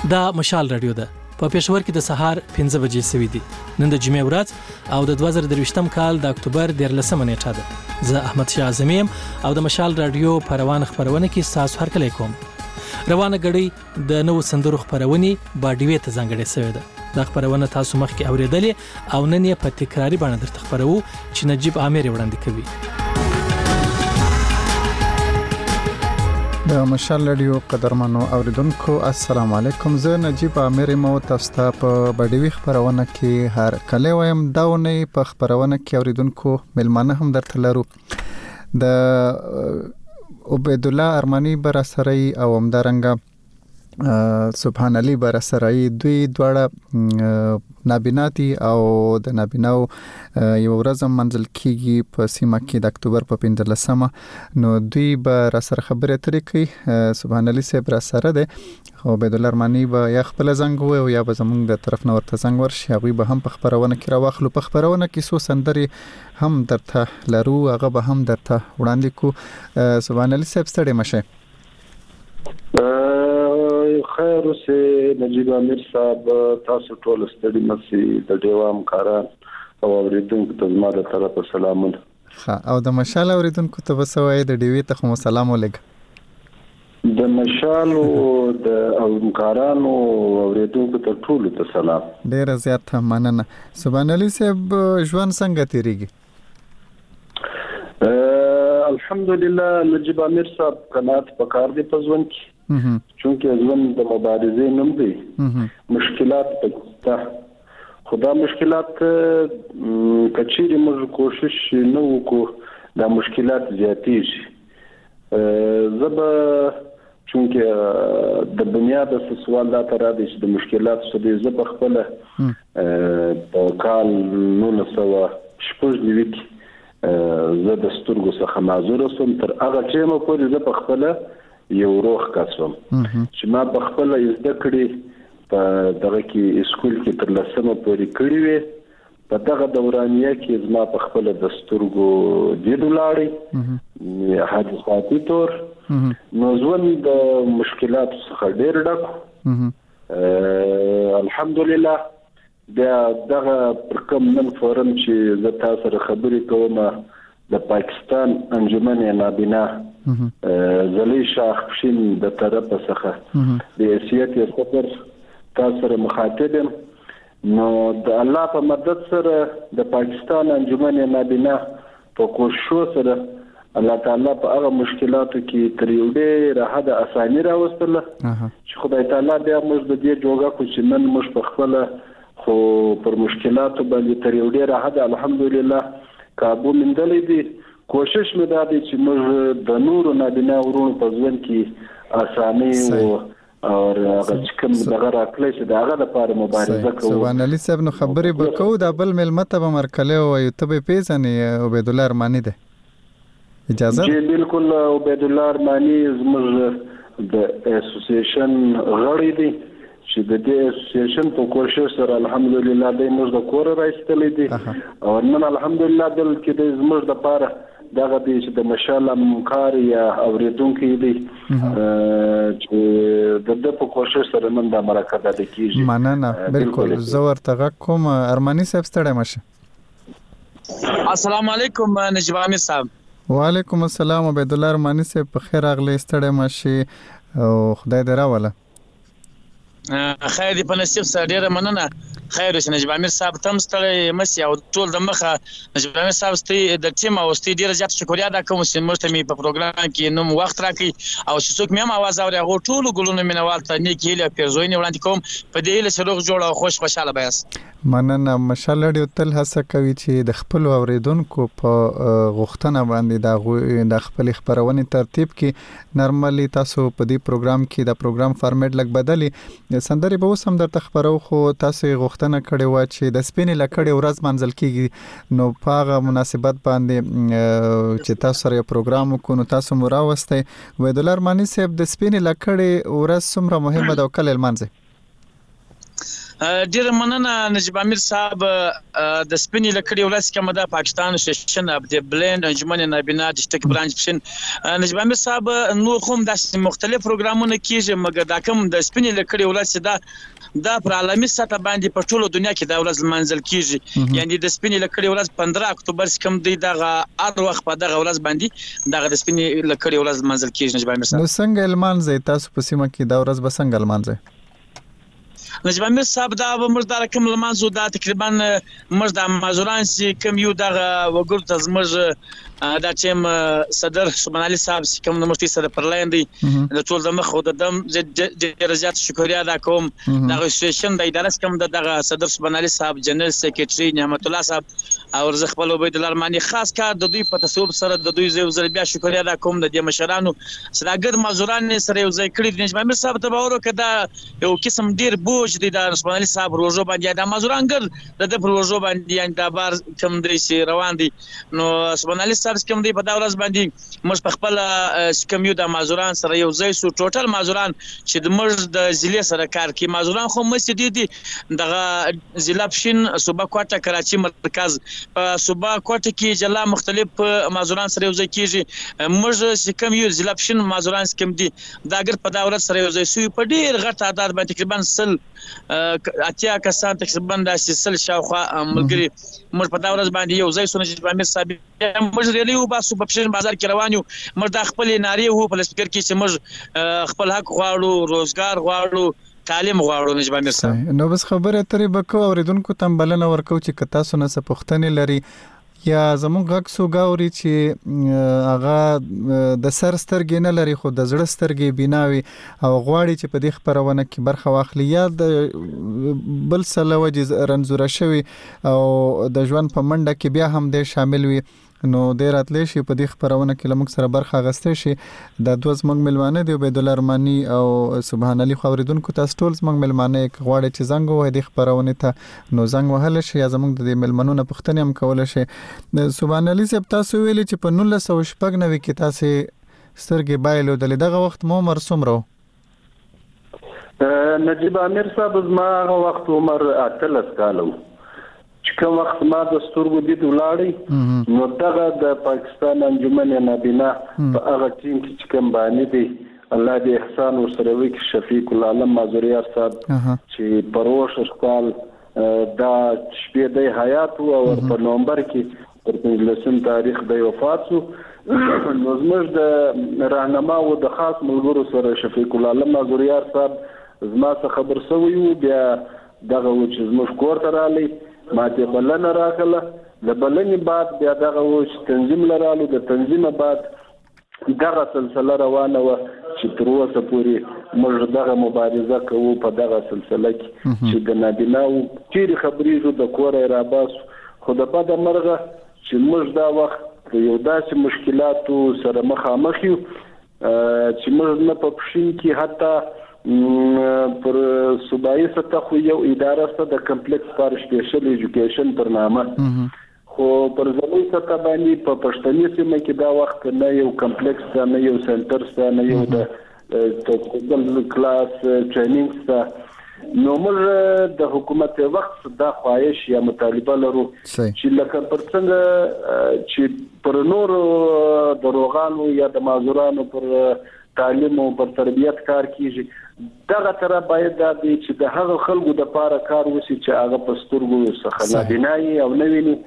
دا مشال رادیو ده په پېښور کې د سهار 5 بجې سوي دي. نن د جمعې ورځ او د 2023م کال د اکتوبر 13 نیټه ده. زه احمد شاه اعظمي او د مشال رادیو په روان خبرونه کې تاسو هرکلی کوم. روانه غړي د نو سندرو خبرونې باډیوي ته ځانګړې شوې ده. دا خبرونه تاسو مخکې اوریدلې او نن یې په تکراری باندې درته خبرو چې نجیب عامر وړاندې کوي. د مشال رادیو قدرمنو اوریدونکو السلام علیکم. زه نجیب عامر مو تاسو ته په باډیوي خبرونه کې هر کله وایم. داونه په خبرونه کې اوریدونکو ملمانه هم درته لرو. د عبید الله ارمانی براسرای او همدارنګه سبحان علي براسرای دوی دواړه نابیناتی او د نابیناو یو ورځ منځل کیږي په سیمه کې د اکتوبر په 15مه. نو دوی به را سره خبرې ترې کوي. سبحان علي صاحب را سره ده او عبید الله ارمانی به یا خپل زنګ وي یا به زمونږ د طرف نه ورته زنګ ورشي. هغه به هم په خبرونه کې راوخلو. په خبرونه کې سو سندري هم درته لرو، هغه به هم درته وړاندې کو. سبحان علي صاحب ستړي مشه. خیر اوسه نجیب عامر صاحب، تاسو ټول ستړي مسی د ډیوام کاران او اوریدونکو ته زما د طرفه سلامونه. او د مشال اوریدونکو ته وسوي د ډیوی ته خو سلام علیکم. د مشال او د اوکارانو اوریدونکو ته ټول ته سلام. ډیر زیات مننه. سبحان علي صاحب ژوند څنګه تیریږي؟ الحمدلله نجیب عامر صاحب قناعت پکار دی په ژوند کې، چونکه ژوند د مبارزې نوم دی. مشکلات پکې خدا مشکلات کچېرې موږ کوشش نه وکړو دا مشکلات زیاتېږي. زبا چونکه د بنیاد سوال دا تر دې چې د مشکلات څه دي. زبا خپل په کال 1990 کې زه د سترګو څخه معذور سوم. تر هغه ټیمه پورې زه په خپل یو روح کاسم چې ما په خپل زده کړې په دغه کې اسکول کې تر لسمه پورې کړې وې. په دغه دورانیه کې زما په خپل د سترګو دید ولاړې حادثاتي طور. نو ژوند د مشکلاتو څخه ډېر ډک. الحمدلله دغه پر کوم نن فورم چې زه تاسو سره خبرې کوم د پاکستان انجمن نابینا زلی شاخ پشین د طرفه څخه د حیثیت صفر تاسو سره مخاطب یم. نو د الله په مدد سره د پاکستان انجمن نابینا په کوشش سره الله تعالی په هغه مشکلاتو کې تر یو ډېر حد اساني راوستله چې خدای تعالی بیا موږ د دې جوګه کو چې نن موږ په خپل خو پر مشکلاتو باندې تر یو ډېر حد الحمدلله کابو مندلې دي. کوشش مې دا دی چې موږ د نورو نابینا ورونو په ژوند کې اساني او هغه کوم دغه راکلی چې دغه لپاره مبارزه کوو. سبحان علي صاحب نو خبرې وکړو. د بل ملمته به مرکله او ته به پیژنې عبید الله ارمانی ده اجازه؟ جی بالکل. عبید الله ارمانی زموږ د اسوسییشن غړی دی چې د دې اسوسییشن په کوشش سره الحمدلله د موږ د کور راځتلې دي او نن الحمدلله دل کې د زموږ د پاره دغه دې چې د مشال همکار یا اوریدونکو دي چې د په کوشش سره نن د مرکه د کیږي. مننه. بالکل زه ورته کوم. ارمانی صاحب ستړی مشه. السلام علیکم نجیب عامر صاحب. وعلیکم السلام عبید الله ارمانی صاحب. په خیر اغلی ستړی مشه او خدای دې راوله. خیر دې په نصیب سره ډیره مننه. خیر اوسه نجیب عامر صاحب تم ستړی مسی او ټول د مخه نجیب عامر صاحب ستې د ټیم او ستې ډیره زیات شکریا ادا کوم چې موږ ته می په پروګرام کې نوم وخت راکړي او چې څوک مې आवाज اوري هغه ټول ګلونه مینوال ته نیک هیله پیرزوینه وړاندې کوم. په دې هیله سره جوړ او خوشاله بیاس. مننه. مشال رادیو تل هڅه کوي چې د خپل اوریدونکو په غوښتنه باندې د خپل خبرونه ترتیب کې نارملي تاسو په دې پروګرام کې د پروګرام فارمیټ لګ بدلی سندري به وسم درته خبرو. خو تاسو غوښتنه کړې و چې د سپینې لکړې ورځ منځل کیږي. نو په هغه مناسبت باندې چې تاسو سره پروګرام وکړو تاسو مراوسته عبید الله ارمانی صاحب د سپینې لکړې ورځ څومره مهمه ده او کله لمانځي؟ ډیر مننه نجیب امیر صاحب د سپینې لکړې ولس کوم د پاکستان سیشن اف د بلند انجمن نابینا ډسټریکټ برانچ پشن نجیب امیر صاحب نور هم د مختلف پروګرامونه کیږي مګر دا کوم د سپینې لکړې ولس دا پر عالمي سطح باندې په ټوله دنیا کې دا ولس منځل کیږي یعنی د سپینې لکړې ولس 15 اکتوبر کوم دی دغه هر وخت په دغه ولس باندې دغه د سپینې لکړې ولس منځل کیږي نجیب امیر صاحب نو څنګه المان زه تاسو په سیمه کې دا ورځ به څنګه المان زه نجیب امیر صاحب دا مردا کوم لمانځو دا تقریبا مردا مازوران سي کوم یو دغه وګور ته زموږ دا چې صدر سبحان علي صاحب کوم د مفتي سره پرلاندې د ټول د مخ او د دم ډیر زیات شکریا دا کوم دغه سیشن د ادارې کوم دغه صدر سبحان علي صاحب جنرال سیکریټري نعمت الله صاحب او رزق خپل عبید الله ارماني خاص کار د دوی په تصوب سره د دوی زو بیا شکریا دا کوم د مشرانو سراګر مازوران سره یو ځای کړی نجیب امیر صاحب ته باور وکړه یو قسم ډیر بوج دي د سبحان علي صاحب روزو باندې د مازوران ګر د روزو باندې یعنی د بار کوم دی سي روان دي نو سبحان علي صاحب کوم دی په دا ورځ باندې موږ په خپل کوم یو د مازوران سره یو ځای سو ټوټل مازوران چې د مرز د ضلع سره کار کوي مازوران خو مسجد دي دغه ضلع پشین صوبه کوټه کراچي مرکز په صوبه کوټه کې جلا مختلف مازوران سره یو ځای کیږي موږ کوم یو ضلع پشین مازوران کوم دي دا ګر په دا ورځ سره یو ځای سو په ډیر غټ تعداد باندې تقریبا اتیا کسان تقریبا د سل شاوخوا ملګری موږ په دا ورځ باندې یو ځای سونه چې امیر صاحب موږ ریلی و باسو په پښین بازار کې روان یو موږ د خپل ناری وو په سپیکر کې چې موږ خپل حق غواړو روزګار غواړو تعلیم غواړو نجیب امیر صاحب نو بس خبره ترې بکو اوریدونکو تم بلنه ورکو چې کتا سونه سپختنې لري یا زموږ غږ سو گاوري چې هغه د سر سترګې نه لري خو د زړه سترګې بیناوي او غواړي چې په دې خبرونه کې برخه واخلي یا د بل سلوجه رنزوره شوی او د ژوند په منډه کې بیا هم د شامل وي نو د راتلې شي په دې خبرونه کې لمک سره برخه غسته شي د دوز منګ ملمانه دی عبید الله ارماني او سبحان علي خوریدونکو تاسو ټول منګ ملمانه غواړي چې زنګ وای د خبرونه ته نو زنګ وهل شي یا زموږ د ملمنونو پښتنې هم کول شي سبحان علي صاحب تاسو ویلي چې په 1990 کې تاسو سترګې بایلو دغه وخت مو عمر څومره نجیب امیر صاحب زما هغه وخت عمر 13 کال چې کوم وخت ما د ستورګو دید ولاړی نو دغه د پاکستان انجمن نابینا په هغه ټیم کې چې کوم باندې دی الله دې احسان ورسره وکړي شفیق العالم مازوریار صاحب چې پروش کال دا شپې د حیات او په نومبر کې پر 15 تاریخ د وفات شو نو زموږ د راهنما او د خاص ملګرو سره شفیق العالم مازوریار صاحب زما څخه خبر سوی بیا دغه چې زموږ کور ته رالی ما ته بلنه راکله د بلنې بعد بیا دغه تنظیم لرالو د تنظیم بعد دغه سلسله روانه و چې تر اوسه پورې موږ دغه مبارزه کوو په دغه سلسله کې چې د نابینا او ډېرې خبرې د کوره را باسو خو د بده مرغه چې موږ دا وخت یو داسې مشکلاتو سره مخامخ یو چې موږ نه په پښین کې حتی پر صوبایي سطح خو یو اداره سره د کمپلیکس فار سپیشل ایجوکیشن پر نامه خو پر ځلوي سطح باندې په پښتني سیمه کې دا وخت نه یو کمپلیکس نه یو سنټر نه یو د ټیکنیکل کلاس ټریننګ نو موږ د حکومت وخت دا خواهش یا مطالبه لرو چې لکه پر څنګه چې پر نور دروغانو یا د مازورانو پر تعلیم او پر تربیت کار کیږي دغه تر باید د چې د هغه خلکو د پاره کار وشي چې هغه پسترګو څخه لا بنای او نویني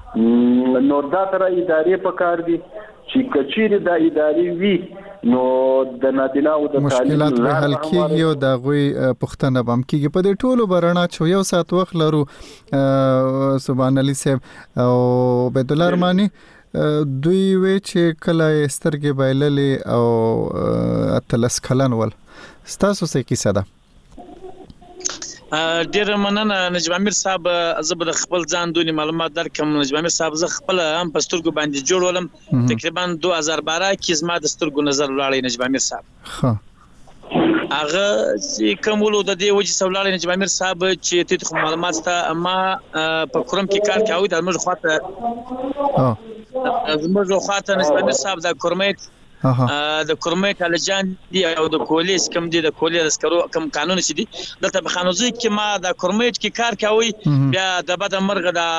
نو دا تر ادارې په کار دي چې کچېره د ادارې وی نو د نادینا او د مشکلات به حل کیږي او د غوي پښتنه بم کیږي په دې ټولو برنا چې یو سات وخت لرو سبحان علي صاحب او عبید الله ارماني دوی وی چې کله سترګې بایللې او اتلس کلن ول ستاسو څه کیسه ده ډیر مننه نجیب امیر صاحب زبر خپل ځان دونی معلومات درکم نجیب امیر صاحب ز خپل هم پسترګو باندې جوړولم تقریبا 2012 کې زما د سترګو نظر ولاړی نجیب امیر صاحب هغه چې کومولو د دې وجه سولاړی نجیب امیر صاحب چې ته معلومات ته ما په کورم کې کار کوي د موږ خواته زموږ خواته نجیب امیر صاحب د کورمیت د کورمې کالجان دي او د کولیس کم دي د کولې سکرو کم قانون چې دي دلته په خانوزي کې ما د کورمې کې کار کوي بیا د بد مرغ د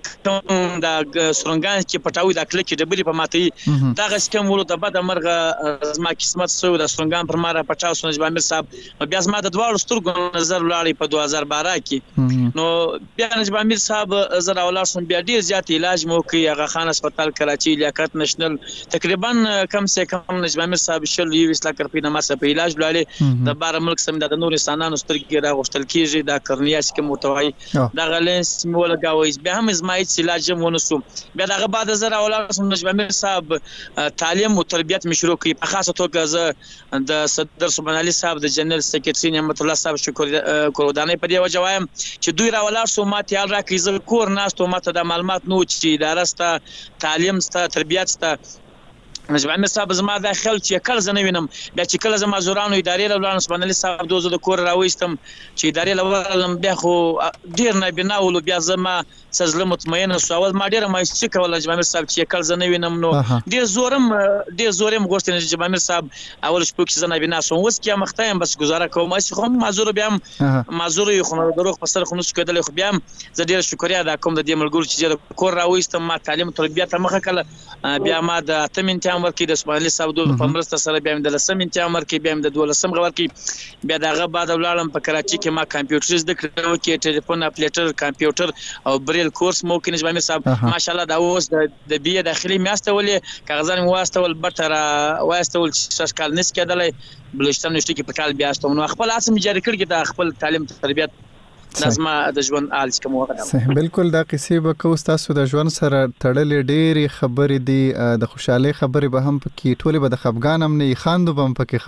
کوم د سرنګان کې پټاوي د کلک د بلی په ماتي دا غس کوم ولو د بد مرغ زما قسمت سو د سرنګان پر ماره پټاو سن جبامیر صاحب بیا زما د دوړ سترګو نظر لاړې په 2012 کې نو بیا جبامیر صاحب زرا اولاد سم بیا ډیر زیات علاج مو کوي هغه خان هسپتال کراچي لیاقت نشنل تقریبا کم سے کم جبامیر صاحب شل 20 لک روپۍ نه ماسه په علاج لاله د بار ملک سم د نور انسانانو سترګې را غوښتل کیږي د کرنیاس کې متوي د غلنس مولا گاوي بیا هم زمایت علاج ونسو بیا دغه بعد زرا اولاد سم جبامیر صاحب تعلیم او تربیت مشروع کوي په خاصه توګه ز د صدر سبحان علي صاحب د جنرال سیکریټری نعمت الله صاحب شکر کورودانې په دی وجوایم چې دوی را ولار سو مات یال را کی ز کور ناس ته ماته د معلومات نو چې اداره ستا تعلیم ستا تربیت ستا جبامیر صاحب زما داخل چې کله زنه وینم بیا چې کله زما زورانو ادارې له سبحان علي صاحب دوزه د کور راويستم چې ادارې له بیا خو ډیر نه بناول بیا زما سزله مطمئن سو اول ما ډیر ما چې کول جبامیر صاحب چې کله زنه وینم نو ډیر زورم غوښتنه جبامیر صاحب اول شپو کې زنه بنا سو وس کې مختایم بس گزاره کوم چې خو معذور بیا معذور یو خو دروغ په سر خو نس کېدل خو بیا زه ډیر شکریا ادا کوم د دې ملګرو چې د کور راويستم ما تعلیم تربیت مخه کله بیا ما د اتمنتیا ورکی د سبحان الله صاحب د پمرسته سره بیا د لسمنتیا ورکی بیا د دولسم ورکی بیا دغه بعد ولالم په کراچي کې ما کمپیوټر زده کړو کې ټلیفون اپلیټر کمپیوټر او بریل کورس مو کې جبامیر صاحب ماشاءالله دا اوس د بي داخلي میاستولې کاغذان واستول بټر واستول چې کال نس کېدلې بلشتم نشته کې په کال بیا استوم نو خپل اسم جاری کړی د خپل تعلیم تربیت لازمه د ژوند آل کوم وخت بالکل دا قصې به کو تاسو د ژوند سره تړلې ډېری خبرې دي د خوشاله خبرې به هم پکې ټولې به د خفګان هم نه خاندو بم پکې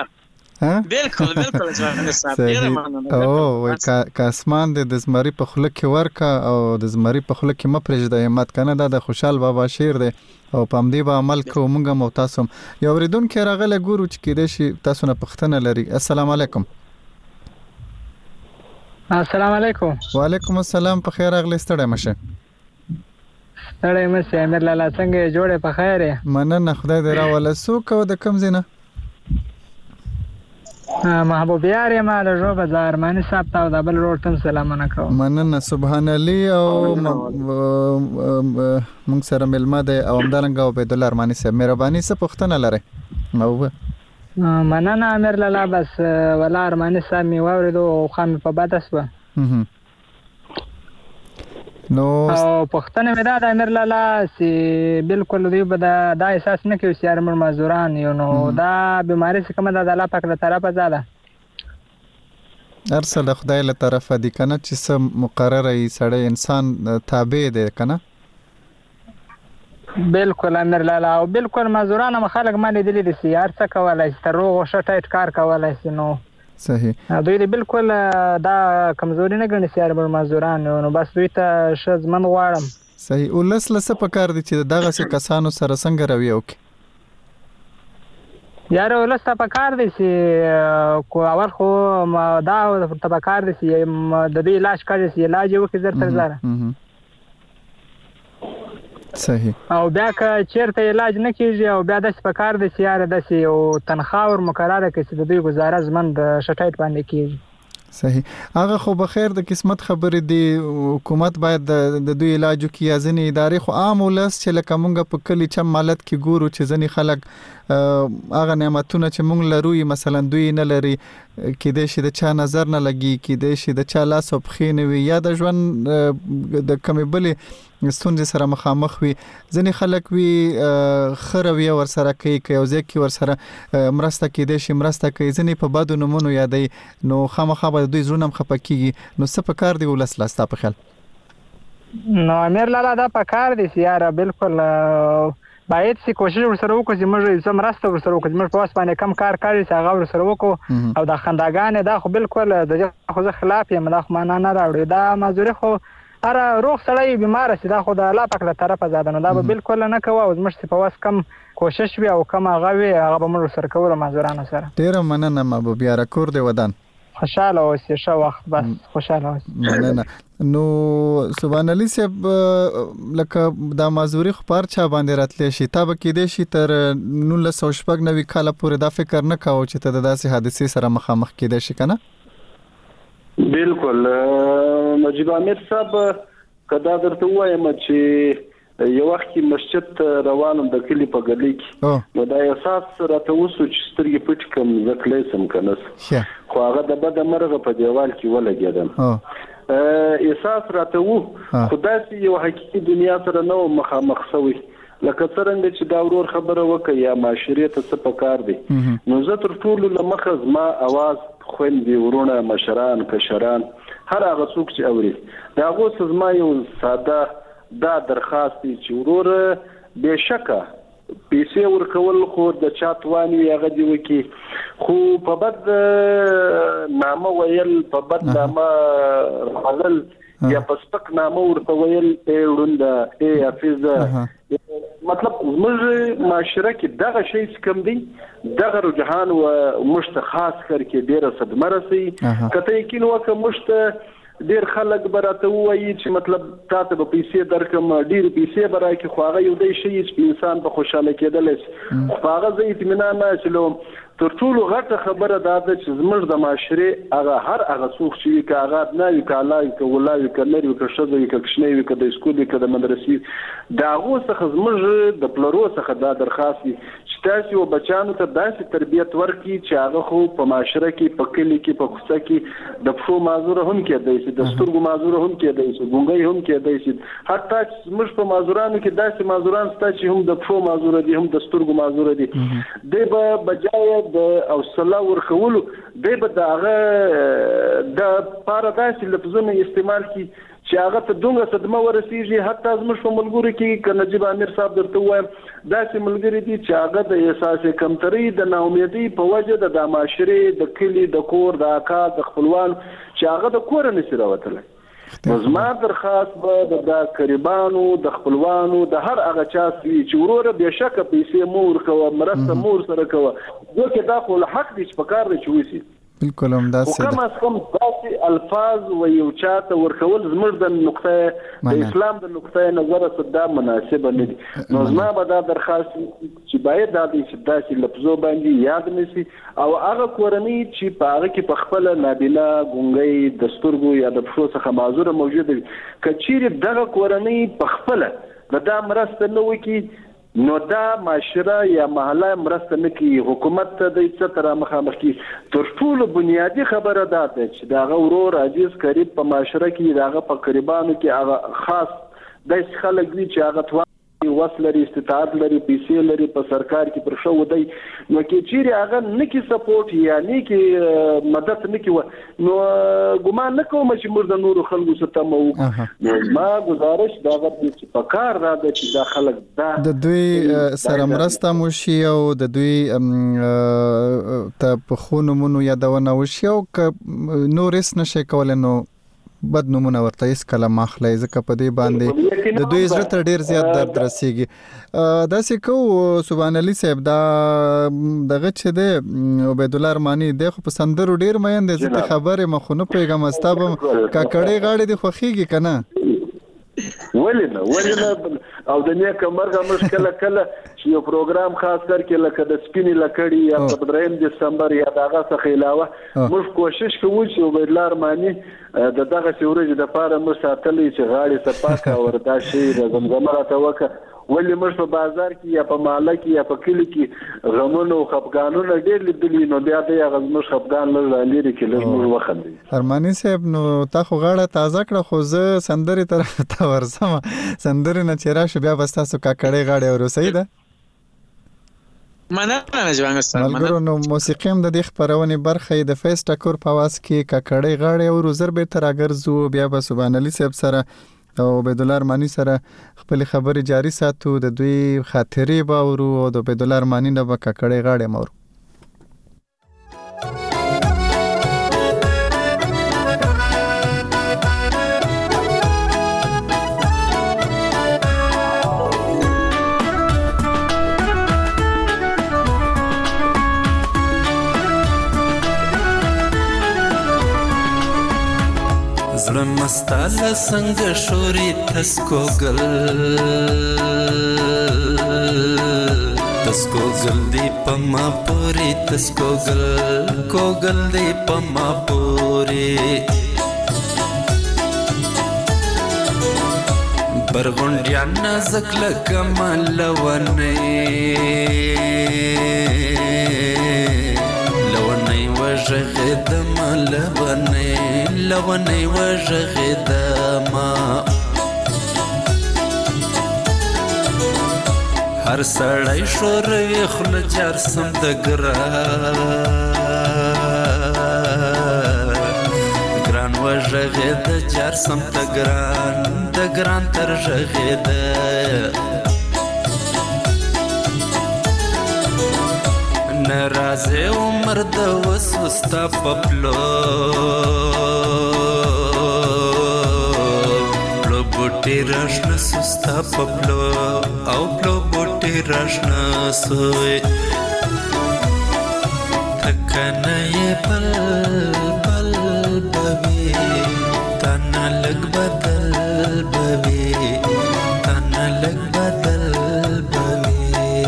ها بالکل ځوان صاحب ډیر مننه او کاسمان د زمری په خله کې ورکا او د زمری په خله کې مپرج د همت کنه د خوشحال بابا شعر دی او پام دی به عمل کوو مونږه مو تاسو یو ریدون کې راغله ګورو چې کېده شي تاسو نه پښتنه لري السلام علیکم السلام علیکم وعلیکم السلام په خیر اغلی ستړی مشه ستړی مشه امیر لالا څنګه جوړه په خیر مننه خدای دې راوله سوک او د کم زینه محبوب یار ما له جو بازار مانی صاحب ته د بل روټم سلامونه کوم مننه سبحان الله او مونږ سره ملما ده او همدارنګه عبد الله ارمانی صاحب مهرباني سه پښتنه لره او مننه امیر لالا بس ولا ارمانی صاحب می واوریدو خام په بادسوه نو پښتنه مې دا امیر لالا سي بالکل دی به دا احساس نه کوي چې ارمن مزدوران یو نو دا بیماری څخه کومه د الله پاک له طرفه زاده ارسل خدای له طرفه دي کنه چې سم مقرره ای سړی انسان تابع دی کنه بالکل امیر لالا او بالکل مزدوران مخالک مالي دي د سیار څخه کولای ستر روغ شټایټ کار کولای سي نو صحیح دوی بالکل دا کمزوري نه ګڼي سیار بر مزدوران نو بس دوی ته شزمن غواړم صحیح ولس لسه پکار دي چې دغه څه کسانو سره څنګه روي وکي یار ولس ته پکار دي چې کو اول خو دا ته پکار دي چې د دې علاج کوي چې علاج وکړي زر تر زره صحیح او بیا که چیرته علاج نه کیږي او بیا د سپکار د سیاره د سی او تنخواه ور مقرره کړي چې د دوی گزاره زمن د شټایټ باندې کیږي صحیح هغه خو بخیر د قسمت خبرې دی حکومت باید د دوی علاج کوي ځنې ادارې خو عام ولس چې لکه مونږ په کلی چم مالت کې ګورو چې ځنې خلک هغه نعمتونه چې مونږ لرو مثلا دوی نه لري کې د شي د چا نظر نه لګي کې د شي د چا لاس او پخې نه وي یا د ژوند د کمې بلې ستونزې سره مخامخ وي ځنې خلک وي خروي ور سره کوي که یو ځای کې ور سره مرسته کېدای شي مرسته کوي ځنې په بدو نومونو یادوي نو خامخا به دوی زړونه هم خفه کېږي نو څه پکار دی ولس لا ستا په خیال نو امیر لالا دا پکار دی سیاره بالکل باید سی کوشش ورسره وکړو چې موږ زم راسته ورسره وکړو موږ په واس باندې کم کار کوي چې هغه ورسره وکړو او د خنداګانې دا خو بالکل د خو خلاف یم دا خو معنا نه راوړي دا مزوري خو اره روغ سړی بیمار سي دا خو د الله پاک له طرفه زاده نو دا به بالکل نه کوو او زموږ په واس کم کوشش وی او کم هغه وی هغه به موږ سره کوو مزورانو سره ډیر مننه محبوب یاره کور دی ودان خوشاله اوسئ، ښه وخت بس خوشاله اوسئ. مننه. نو سبحان الله صاحب لکه دا مازوري خبر چا باندې راتلی شي تا به کېدې شي تر 1990 کال پورې دا فکر نه کاوه چې ته داسې حادثې سره مخامخ کېدې شي کنه؟ بالکل نجیب امیر صاحب کدا درته وایم چې یو وخت مسجد روانم د کلی په ګلی کې نو دا احساس راته وسو چې سترګې پټ کم زکلې سم کنه خو هغه د بد مرغه په دیوال کې ولګیدم احساس راته وو خدای یو حقيقي دنیا سره نو مخامخ شوی لکه څنګه چې دا ورور خبره وکړه یا معاشري ته څه پکار دی نو زه تر ټولو لمخز ما आवाज خويندې ورونه مشران کشران هر هغه څوک چې اوري دا غوښ زما یو ساده دا درخواست چې ورور بشکه پیسې ورکول خو د چاتوانی هغه دی وکي خو په بد نامه ویل په بد نامه غلل یا په سپک نامه ورته ویل وروند حافظ مطلب موږ معاشره کې دغه شی کم دی دغه رجحان او مشت خاص کر کې ډیره صدمه رسي کته یقین وکه مشت ډیر خلک براته وایي چې مطلب تاسو به پیسې درکم ډیر پیسې برای کې خو هغه یو دی شی چې انسان په خوشاله کېدل شي خو هغه زه اطمینان نه شلوم تر ټولو غټه خبره دا ده چې زموږ د معاشره هغه هر هغه څوک چې کاغذ نه وي کاله کې ولای کلري کې شذوي کې کښنی وي کې د سکول کې د مدرسې دا غو څخه زموږ د پلرو څخه دا درخواست چې تاسو بچانو ته داسې تربيت ورکړي چې هغه خو په معاشره کې په کلی کې په کوڅه کې د پښو معذور هم کېدای شي د سترګو معذور هم کېدای شي ګونګي هم کېدای شي حتی زموږ په معذورانو کې داسې معذوران شته چې هم د پښو معذور دي هم د سترګو معذور دي د بجای د اوصله ورخولو د هغه د پارادایس لفظونه استعمال کی چې هغه ته دومره صدمه ورسیږي حتی زموږ په ملګرو کې نجیب امیر صاحب درته وایم داسې ملګری دي چې هغه د احساس کمتري د ناامیدۍ په وجه د معاشري د کلی د کور د اکا د خپلوان چې هغه د کور نه سره وتل زما درخواست به د قریبانو د خپلوانو د هر هغه چا چې وروره بشکه پیسې مور کوه مرسته مور سره کوه دوی دا خو حق دي چې پکار دي چې وسی بالکل هم دا څه کوم اسکم داسې الفاظ و یو چاته ورکول زموږ د نقطه د اسلام د نقطه نظر صدا مناسب نه دي نو زما به دا درخواست چې باید دا داسې لفظو باندې یاد نشي او هغه کورنۍ چې په هغه کې په خپل نابینا ګونګي د سترګو یا د پښو څخه معذور موجود وي کچېر دغه کورنۍ په خپل دا مرسته نه وکي نو دا معاشره یا محله مرسته نه کوي حکومت ته د څه تر مخامخ کی تر ټولو بنیادی خبره ده چې دا غورور عزیز قریب په معاشره کې دا په قریبانو کې هغه خاص د خلک دي چې هغه وصل لري استطاعت لري پیسې لري په سرکار کې پر شو دی نو کې چیرې هغه نکی سپورټ یا نکی مدد نکی نو ګمان نه کوم چې موږ د نورو خلکو سره مو نو ما گزارش دا غوښتل چې په کار را ده چې دا خلک د دوی سره مرسته مو شي او د دوی ته په خونو مونو یادونه وشي او نو ریس نشي کولای نو بد نمونه ورته هیڅ کله ماخلای ځکه په دې باندې د دوی زړه ته ډیر زیات درد رسیږي دا څه کو سبحان الله صاحب دا دغه چې د عبید الله ارمانی د خو په سندرو ډیر مېن د زته خبره مخونه پیغام استاب کاکړې غاړې د خوخيږي کنه ولنه او د نیک مرغه مشکله کله چې یو پروګرام خاص کر کې لکه د سپینې لکړی یا په 3 دسمبر یا دغه څخه علاوه موږ کوشش کوو چې عبید الله ارمانی دغه سورج د پاره مو ساتلې چې غاړي صفاکه وردا شي د زمزمه راته ولې موږ په بازار کې یا په محله کې یا په کلی کې غمونو او خپګانونو ډېر لیدلې نو بیا د غزمو خپګان لري کې لږ وخت ارمانی صاحب نو تا خو غاړه تازه کړه خو زه سندري طرف ته ورسم سندري نه چیرې شو بیا بس تاسو کاکړې غاړه ورسې ده مننه ژوند سره ملګرو نو موسیقي هم د دې خبرونه برخه د فیس ټکور په واس کې کاکړې غاړه او روزر به تر اگرزو بیا به سبحان الله صاحب سره او عبید الله ارمانی سره خپل خبري جاری ساتو د دوی خاطرې باورو او د عبید الله ارمانی نه به کاکړې غاړه مور مستاله څنګه شوري تسکوګل دی پما پوری تسکوګل کوګل دی پما پوری برغونډیان نازک لکه ملونې لونې وژغېدم لونې وژغېدم هر سړی شوروي خوله جار سم د ګران وژغېده جار سم د ګران تر ژغېده ناراضه عمر د وسو ستا په پلو بوټي راشنه سستا په پلو او پلو بوټي راشنه سوی تکنه یې بل بوي تنه لږ بدل بوي تنه لږ بدل بوي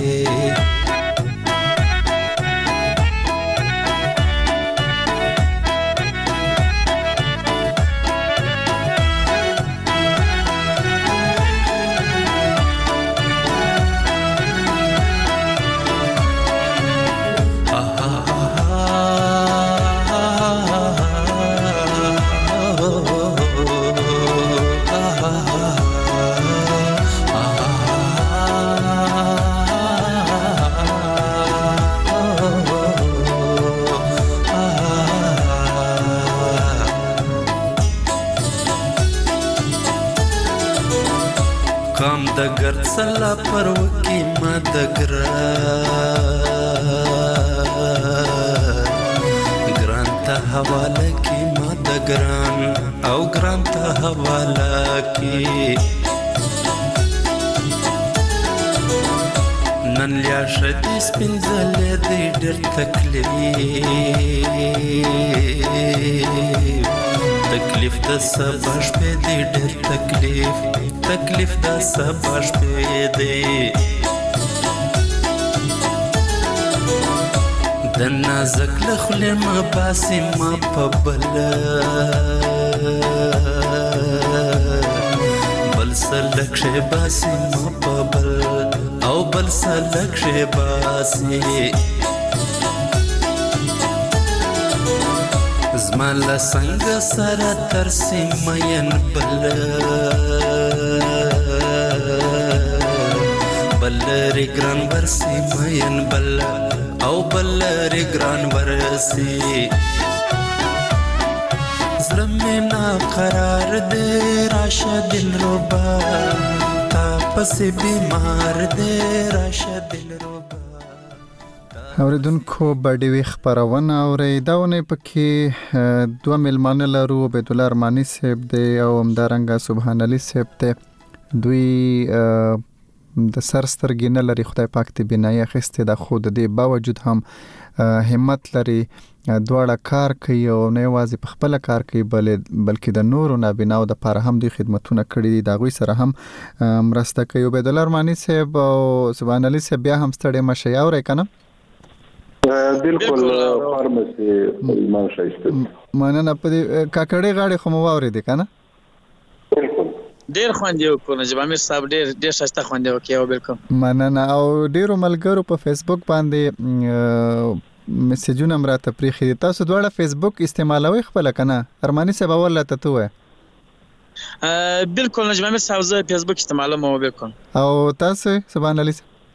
کام د ګرد سلا پر وکی ما د ګران ته حواله کی ما د ګران او ګران ته حواله کی نن لیا شدی سپینځلې دی ډېر تکلیف د سبا شپې دی ډېر تکلیف د سبا شپې دی د نازک له خولې ما باسي ما په بل سلک شي باسي ما په بل او بل سلک شي باسي زما له څنګه سره ترسي مین بل ری ګران ورسي مین بل او بل ری ګران ورسي زړه مې ناقرار دی راشه دلربا تا پسې بیمار دی راشه دلربا اوریدونکو باډي خبرونه اوري داونه پکې دوه ملمانه لرو عبد الله ارمانی صاحب دی او همدارنګه سبحان علي صاحب دی دوی د سرسترګې نه لري خدای پاک ته بنای اخیسته د خود دی باوجود هم همت لري دواړه کار کوي او نه یوازې په خپل کار کوي بلکې د نورو نابیناو د لپاره هم دوی خدمتونه کړي دي دا غوي سره هم مرسته کوي عبد الله ارمانی صاحب او سبحان علي صاحب بیا هم ستړي مشه اوري کنه بالکل فارمسي ایمان شایسته مننه په کاکړې غاړي خو مو واوري دي کنه بالکل ډیر خوندې وکړو نجیب امیر صاحب ډیر شاسته خوندې وکړو بالکل مننه او ډیرو ملګرو په فیسبوک باندې میسجونه مراته پریخي تاسو دواړه فیسبوک استعمالوي خپل کنه ارمانی صاحب ولا ته وای بالکل نجیب امیر صاحب زه فیسبوک استعمالوم بالکل او تاسو سبحان الله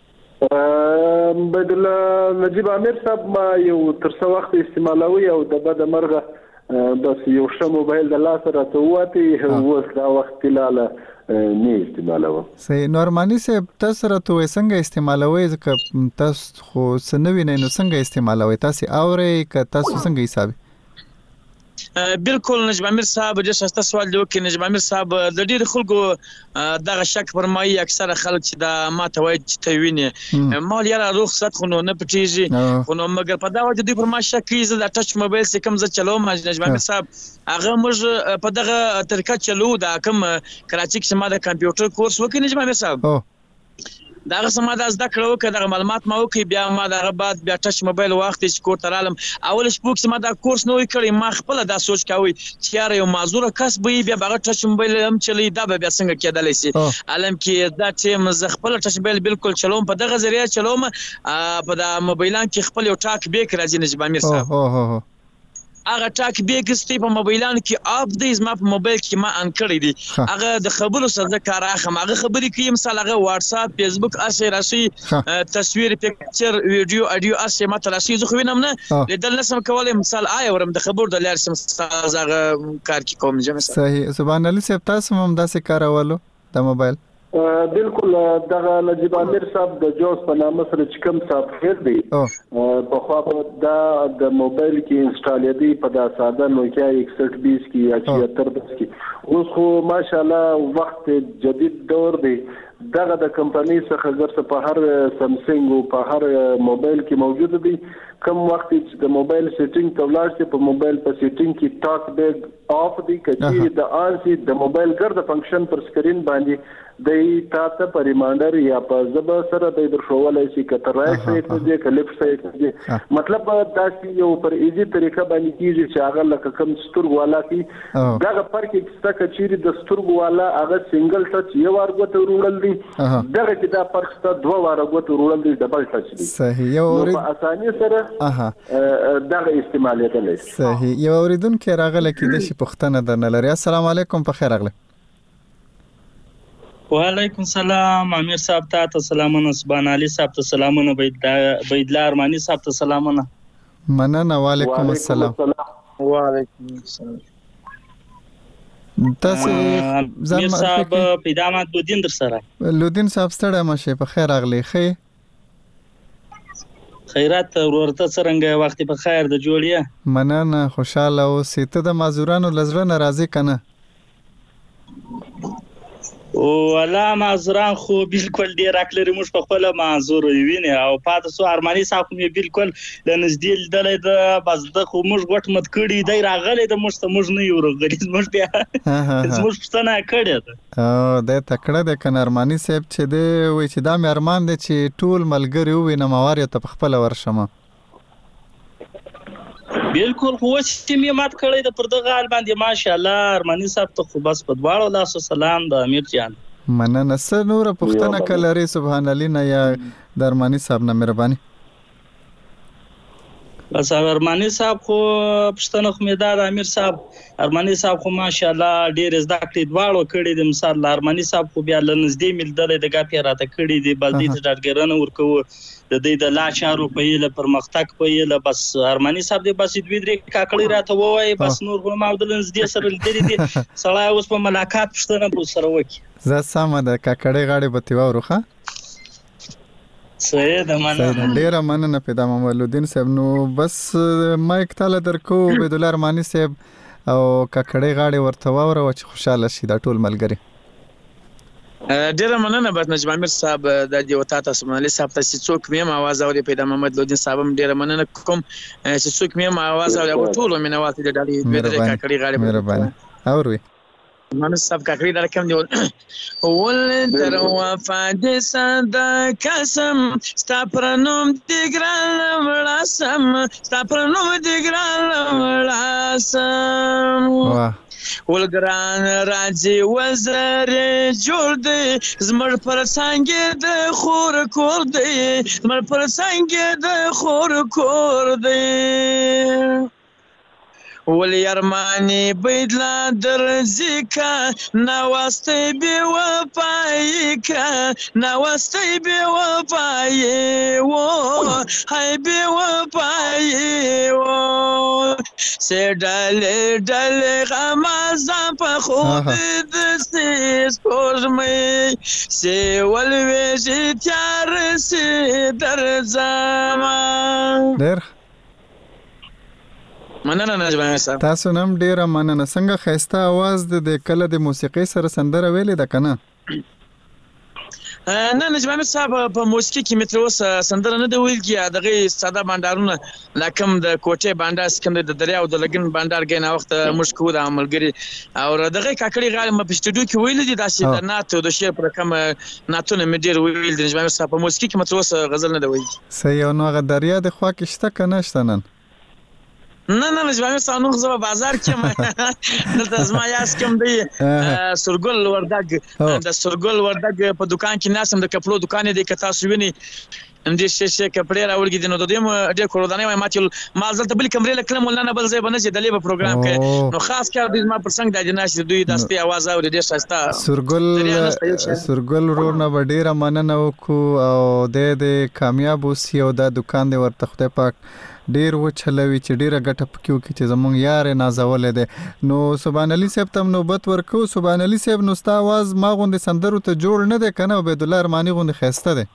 بدل نجیب امیر صاحب ما یو تر څو وخت استعمالوي او د بد مرغه بس یو ښه موبایل د لاس راته وتی اوس دا وخت لاله نه استعمالوه صحیح نورمانی صاحب تاسو راته څنګه استعمالوي ځکه تاسو خو سنوي نه نو څنګه استعمالوي تاسو اوري ک تاسو څنګه حساب بالکل نجم امیر صاحب د شاسته سوال دی وکړي. نجم امیر صاحب د ډېر خلکو دغه شک فرمایي اکثره خلک چې دا ماته وایي چې ته وینې مال یاره رخصت خو نو نه پټېږي خو نو مګر په دا وجه دوی پر ما شک کوي زه د ټچ موبایل چې کوم زه چلوم نجم امیر صاحب هغه موږ په دغه طریقه چلو دا کوم کراچي کې ما د کمپیوټر کورس وکړي نجم امیر صاحب دا هغه سم دا زده کړو که دغه معلومات ما وکړي بیا ما دغه بعد بیا ټچ موبایل واخلې چې کور ته رالم اول شپو کې ما دا کورس نه وی کړی ما خپله دا سوچ کوي چې یاره یو معذوره کس به بیا به هغه ټچ موبایل هم چلی دا به بیا څنګه کېدلی شي علم کې دا ټیم زه خپله ټچ موبایل بالکل چلوم په دغه ذریعه چلوم په دا موبایلان کې خپل یو ټاک بیک راځي نجیب امیر صاحب هغه ټاک بیک ستی په موبایلانو کې اپ دی زما په موبایل کې ما ان کړی دی هغه د خبرو سره کار اخم هغه خبرې کوي مثال هغه واتس اپ فیسبوک اسه راشي تصویر پکچر ویډیو اډیو اسه ما تر راشي زه خو وینم نه لیدل نسم کولای مثال ورم د خبرو د لار سم هغه کار کې کوم جمع صحیح سبحان الله سپ تاسو هم داسې کارولو د موبایل بالکل دغه نجیب امیر صاحب د جوز په نامه سره چې کوم سافټویر دی په خوا دا د موبایل کې انسټال دی په دا ساده نوکیا 6120 کې یا 7610 کې اوس خو ماشاءالله وخت جدید دور دی دغه د کمپنی څخه زرڅ په هر سامسنګ او په هر موبایل کې موجود دی کوم وخت چې د موبایل سیټینګ ته ولاړ شي په موبایل په سیټینګ کې ټاک بیک اف دی کچې د آنسي د موبایل ګرد فنکشن پر سکرین باندې د تاسو په ریمایندر یا په زبر سره د درښولای شي کتر رائټ سایډ دی ک لیفټ سایډ دی مطلب دا یو پر ایزی طریقه باندې کیږي چې هغه لکه کوم سترګو والا کی دغه پر کې څه چیرې د سترګو والا هغه سنگل ټچ یو ورغوت وروړل دی دغه چې دا پر څه دوه ورغوت وروړل دی ډبل ټچ دی صحیح یو په اسانۍ سره دغه استعمالیدل صحیح یو اوریدونکو راغله کې د شي پښتنه درنه لري السلام علیکم په خیر راغله وعلیکم السلام امیر صاحب ته سلامونه سبحان علي صاحب ته سلامونه بيدلا ارماني صاحب ته سلامونه مننه وعلیکم السلام وعلیکم السلام تاسو امیر صاحب پیدامات لودین در سره لودین صاحب ستړی مشه په خیر راغلی خې خیرات ورته څنګه وخت په خیر د جوړیه مننه خوشاله اوسې ته د مازورانو لزړه ناراضي کنه او الله معذران خو بالکل ډیر اکلري موږ په خپل معذور ویني او پاتې سو ارماني صاحب مې بالکل د نږدې دلې د بس د خو موږ غټ مت کړي دی راغلي د موږ نه یو راغلي موږ بیا موږ څنګه کړی او د تکړه د کن ارماني صاحب چې دی وای چې دا مې ارمان دی چې ټول ملګری وینم واره ته خپل ورشمه بالکل خو چې می مات کړی د پر دغه حال باندې ماشاءالله ارماني صاحب ته خو بس په دواړو لاسو سلام د امیر جان مننه سره نور پښتنه کلري سبحان الله نه یا د ارماني صاحب نه مهرباني بس ارماني صاحب خو پښتنه خو مې د امیر صاحب ارماني صاحب خو ماشاءالله ډیر زده کړې دواړو کړې د مثال ارماني صاحب خو بیا لنځدې ملدل د غاپی راته کړې دي بل دې ډاډګرنه ورکو د دې د لا چارو په یله پرمختګ په یله بس ارماني صاحب دې بس دوی درې کاکړی راته وای بس نور کوم او د لنځدې سره لري دي سړی اوس په ملاقات پښتنه بو سره وکی زه سم د کاکړی غاړي بتیوا وروخه سید مننه ډیر مننه پیدا مولودین صاحب نو بس مایک تعالی درکو عبدالله ارماني صاحب او کاکړی غاړي ورته وره او چې خوشاله شي دا ټول ملګری ډیر مننه بس نجم امیر صاحب د دې وتا تاسو منلي صاحب تاسو څوک مې आवाज اوري پیدا محمد لودین صاحب ډیر مننه کوم چې څوک مې आवाज اوري ټول مې نواتې د ډالي د کاکړی غاړي مهرباني اوري من سب کاکړی دا کوم دی ول تر وفا دې صدا قسم ستا پرنوم دې ګران ولاسم ستا پرنوم دې ګران ولاسم ولګران راځي وزر جوړ دی زمر پر څنګه د خور کور دی زمر پر څنګه د خور کور دی ولی ارمانی بیدلا درزی که نواستی بی وفایی که نواستی بی وفایی و های بی وفایی و سی ڈالی ڈالی غمازان پا خودی دستی سپرمی سی ولویجی تیارسی در زمان در مننه نجیب امیر صاحب. تاسو نم ډیره مننه. څنګه خسته आवाज د کله د موسیقي سره سندره ویلې ده کنه؟ نه نجیب امیر صاحب په موسیقي کې متر اوس سندره نه دی ویل کی دغه ساده بانډارونه لکم د کوټه بانډار سکند د دریاو د لګن بانډار غنه وخت مشکو د عملګری او دغه کاکړي غال م په سټډیو کې ویل دي داسې د ناتو د شعر پر کم ناتونه مډیر ویل دي نجیب امیر صاحب په موسیقي کې متر اوس غزل نه دی ویل. صحیح. نو غ دریا د خوا کې شته کنه شته نن؟ نه نجیب امیر صاحب نو زما بازار کې دلته زما یاس کوم دی سرګل وردګ د سرګل وردګ په دکان کې ناسم د کپلو دکان دی که تاسو ویني اندې شې کپړې راوړګي دي نو د دې ډېر کورودانه وای ماته مال ځلته بل کمرې لکه مولانا بل ځای باندې د لیبه پروګرام کې نو خاص کار د ما پرڅنګ د جناش دوی داستي आवाज اوري ډېر شاسته سرګل ورونه ډېر مننه وکړو او د کامیاب اوسې او د دکان دی ورته خدای پاک ډیر و چلوي چې ډیره ګټه پکيو کې چې زمونږ یار نازولې ده. نو سبحان علي صاحب تم نوبت ورکو. سبحان علي صاحب نو ستا आवाज ما غوند سندرو ته جوړ نه ده کنه؟ عبد الله ارماني غوند خسته ده.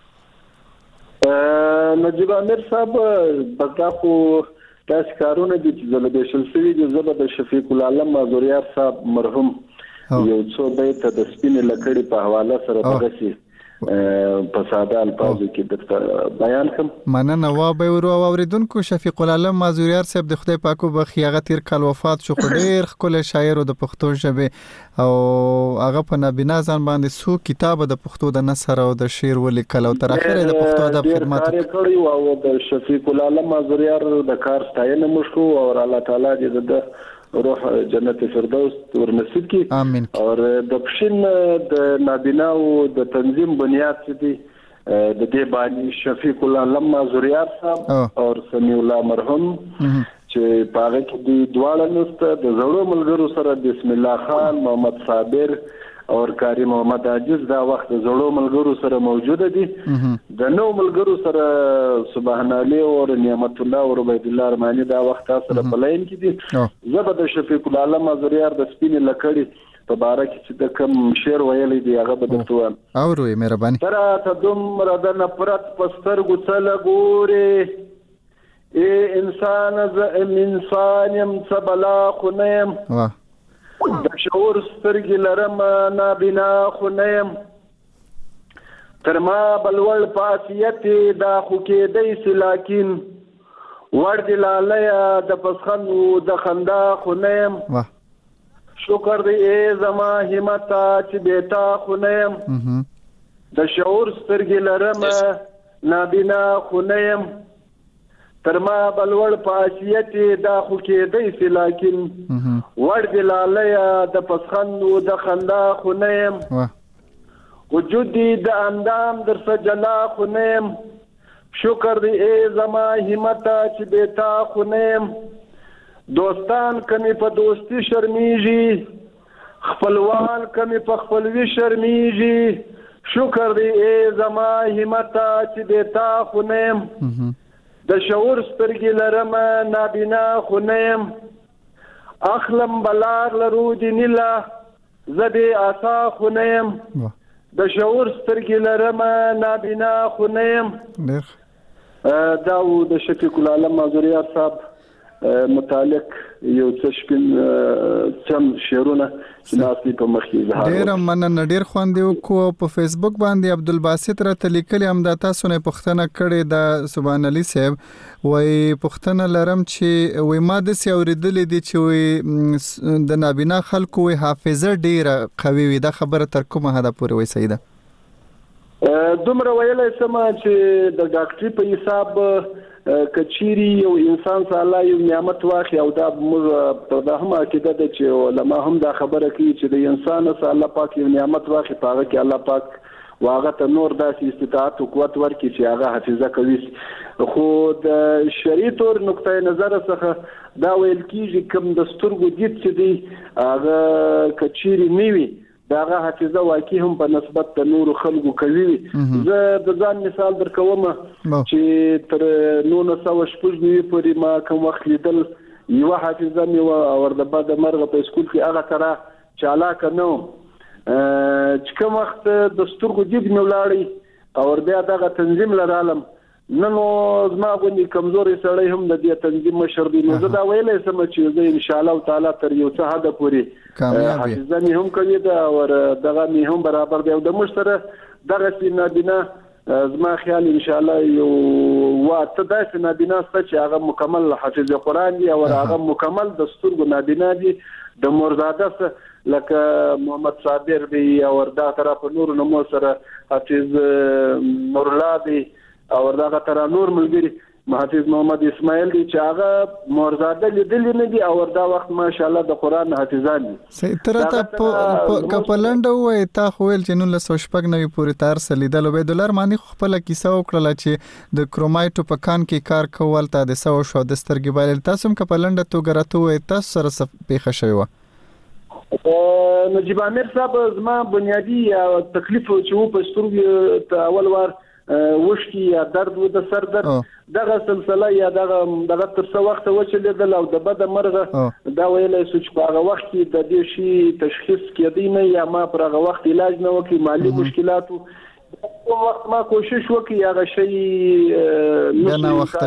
نجیب امیر صاحب بګاپو تاسو کارونه دي چې زله د شلسوي د زبر د شفیق العالم مازوریار صاحب مرحوم یو څو بیت د سپین لکړی په حواله سره دغسي په ساده الفاظو کې د بیان کوم. مننه. وا به ورو اوریدونکو شفیق العالم مازوریار صاحب د خدای پاکو بخي هغه تیر کال وفات شو. ډیر خپل شاعر او د پښتو ژبه او هغه په نابینا ځان باندې سو کتاب د پښتو د نثر او د شعر ولیکل او تر اخره د پښتو ادب خدمت کړی او د شفیق العالم مازوریار د کار ستاینه مشکو او الله تعالی دې د روح جنت فردوس ورنصیب کی امين. اور د پښین د نابینا او د تنظیم بنیاد دي د دې باندې شفیق العالم مازوریار صاحب او سمیع الله مرحوم چې پاره کې د دواړه نست د زړو ملګرو سره بسم الله خان محمد صابر او کاری محمد عاجز دا وخت د زړو ملګرو سره موجود دي. د نو ملګرو سره سبحان الله او نعمت الله او عبد الله ارماني دا وخت سره په لاین کې دي. زبر د شفیق العالم مازوریار د سپین لکړی په باره کې چې د کوم شعر ویلې دی هغه بدلته او روي مهرباني. تر ته دومره د نفرت پستر ګڅل ګوري ای انسان ز انسان يم سبلا خنیم د شعور سترګې لرم نابینا خنیم تر ما بلول پاسیت دا خو کې دی سلاکین ور دی لاله د پسخن د خندا خنیم شکر دی ای زما همت چې بیتا خنیم د شعور سترګې لرم نابینا خنیم تر ما بلول پاسیت دا خو کې دی سلاکین ور دی لاله د پسخن د خندا خنیم وجودی د اندام در سجلا خنیم شکر دی ای زما همت چې بیتا خنیم دوستان کمی په دوستی شرمیږي خپلوان کمی په خپلوي شرمیږي شکر دی ای زما همت چې بیتا خنیم د شعور سترګې لرم نابینا خنیم اخلم بلار لرو دی نیلا زدی آسا خنیم د شعور سترګې لرم نابینا خنیم. دا د شفیق العالم مازوریار صاحب متعلق یو څه شپین سم شعرونه چې ناسي په مخ کې ظاهر ډیر مننه. ډیر خوندې وکړو. په فیسبوک باندې عبدالباسط را تلیکلی هم د تاسو نه پښتنه کړي د سبحان علي صاحب وای پښتنه لرم چې وای ما د سي اوریدلې دي چې وای د نابینا خلکو وای حافظه ډیره قوي وي. دا خبره تر کومه حدا پورې وای سیده دومره ویلای سم چې د ډاکټري په حساب کچيري یو انسان سره یو نعمت واخی او دا موږ په هم عقیده ده چې علما هم دا خبره کوي چې د انسان سره الله پاک یو نعمت واخی پاره کې الله پاک واغه ته نور داسې استطاعت او قوت ورکړي چې هغه حافظه کوي. خو د شریعت او نقطه نظر څخه دا ویل کیږي کوم د سترګو دید چې دی هغه کچيري نیوي داغه حافظه واقعي هم په نسبت د نور خلکو کوي. زه د ځان مثال درکوم چې تر 1990 پورې ما کوم وخت لیدل یو حافظه مې ورده بعد مرغه په سکول کې هغه ترا چالاک نو چې کوم وخت د سترګو دید مې ولاړی او بیا دغه تنظیم لرالم نو زما غوندي کمزوري سړی هم د دې تنظیم مشر دی نو زه دا ویلې سم چې زه ان شاء الله تعالی تر یو څه حد پورې کامیابی حافظه هم کوي دا او دغه می هم برابر دی او د مشتره دغه سینابینا زما خیال ان شاء الله یو واته داسې نابینا ست چې هغه مکمل حافظ قرآن دی او هغه مکمل د سترګو نابینا دی د مرزاده لکه محمد صابر دی او دا طرف نور نمو سره حافظ نور الله دی او دا طرف نور ملګری حافظ محمد اسماعیل دی چې هغه مرزاده لیدل نه دي او دا وخت ماشاء الله د قرآن حافظان دي سیترته په کپلند وای تا خویل چې 1990 پورې تار سلیدل به دلار مانی خپل کیسه وکړه چې د کرومایټو په کان کې کار کول تا د 100 شو د سترګې بایل تاسو کپلند تو غراتو وای تاسو سره پیښه شوی و نجیب امیر صاحب زما بنیادی تکلیف چې و په سترګې اول وار وشکی یا درد و د سر درد دغه سلسله یا دغه تر څو وخت و چې لیدل او د بد مرغه دا ویلې چې په هغه وخت کې د دې شی تشخیص کېدی نه یا ما پر هغه وخت علاج نه وکي مالی مشکلاتو وخت ما کوشش وکي هغه شی نه وخت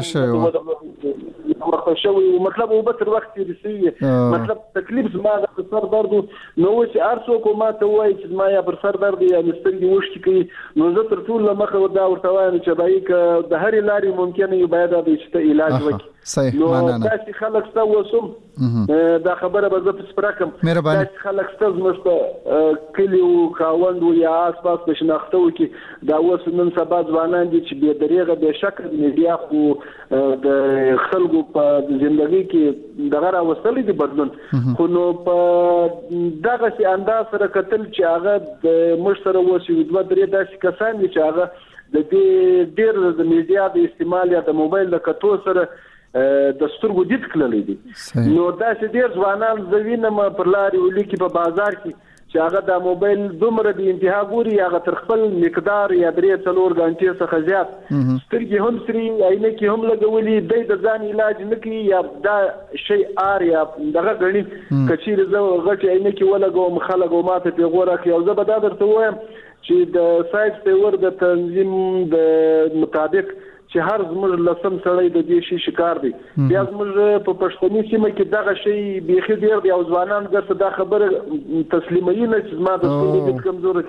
شوی مطلب او به تر وخت رسیږي مطلب تکلیف زما د سر درد نو چې ارڅو کومه ته وای چې ما یا پر سر درد یا مستنګي وشتي کوي نو زه تر ټول مخه دا ورته وایم چې باید د هر لاري ممکنه یو باید د چې علاج وکړي صحیح معنا نه تاسو خلک تاسو دا خبره به زه سپراکم تاسو خلک تاسو مست کلیو کاوند یا اساس په شناخته وکي دا اوس نن سبا ځوانان دي چې به دریغه به شک میډیا خو د خلکو په ژوندۍ کې دغه راوستل دي بدلون خو نو په دغه سي انداز سره کتل چې هغه د مشتره وسی دوه درې داسې کسان دي چې هغه د دې ډېر د میډیا د استعمال یا د موبایل د کتو سره د سترګو دید کړلې دي نو دا چې ډېر ځوانان زوینم پر لاري ولیکي په بازار کې چې هغه د موبایل دومره د انتها ګوري هغه تر خپل مقدار یا 3-4 غنټې څخه زیات سترګې هم سری عینه کې هم لګولي د ځان علاج نه کوي یا دا شی آر یا دغه غني کچیر زه غټ عینه کې ولګوم خلګو ماته پیغوره کوي او زه به دا درته وایم چې د سایت پیور د تنظیم د مطابق چې هر زموږ لسم سړی د دې شي شکار دی بیا زموږ په پښتني سیمه کې دغه شی بيخي ډیر دی او ځوانان ګرځي دا خبره تسلیمي نه چې ما د ستوني د کمزوري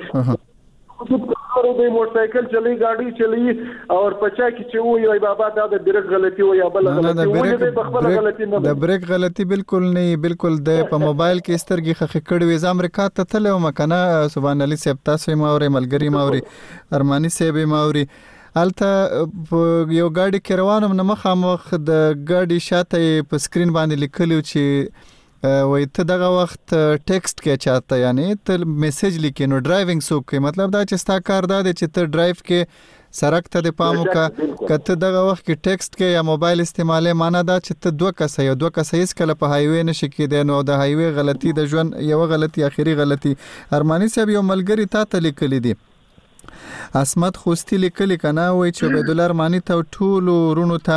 د موټرسایکل چلی ګاډي چلی او پچا کې چې وای بابا دا د بریک غلطي وای بل غلطي وای په خپل غلطي نه د بریک غلطي بالکل نه بالکل د په موبایل کې سترګې خخې کړې وې امریکا ته تلو مکنه سبحان الله سیب تاسو ماوري ملګری ماوري ارمانی سیب ماوري الته یو ګاډي کې روانم نه مخامخ د ګاډي شاته په سکرین باندې لیکلو چې وای ته دغه وخت ټیکست کې چاته یعنی ته میسج لیکې نو ډرایوینګ سو کې مطلب دا چې ستا کار دا دی چې ته ډرایو کې سرک ته د پامو کا کته دغه وخت کې ټیکست کې یا موبایل استعماله معنا دا چې ته دوه کسه هیڅ کله په هایوي نشي کېدای نو د هایوي غلطي د ژوند یو غلطي اخیری غلطي ارمانی صاحب یو ملګری تا ته لیکلی دی اسمت خوستی لیکلی کنه وای چې عبد الله ارمانی ته ټول ورونو ته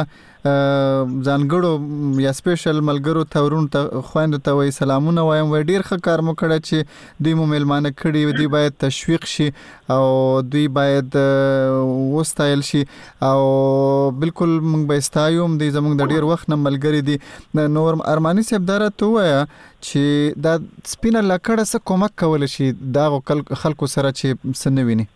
ځانګړو یا سپیشل ملګرو ته ورونو ته خويندو ته وای سلامونه وایم وای ډیر ښه کار مو کړی چې دوی مو ملمانه کړي دوی باید تشویق شي او دوی باید وستایل شي او بالکل موږ به استایوم دي زموږ د ډیر وخت نه ملګری دي نور ارمانی صاحب درته وایا چې دا سپینه لکړه څه کومک کول شي دا خلکو سره چې سنویني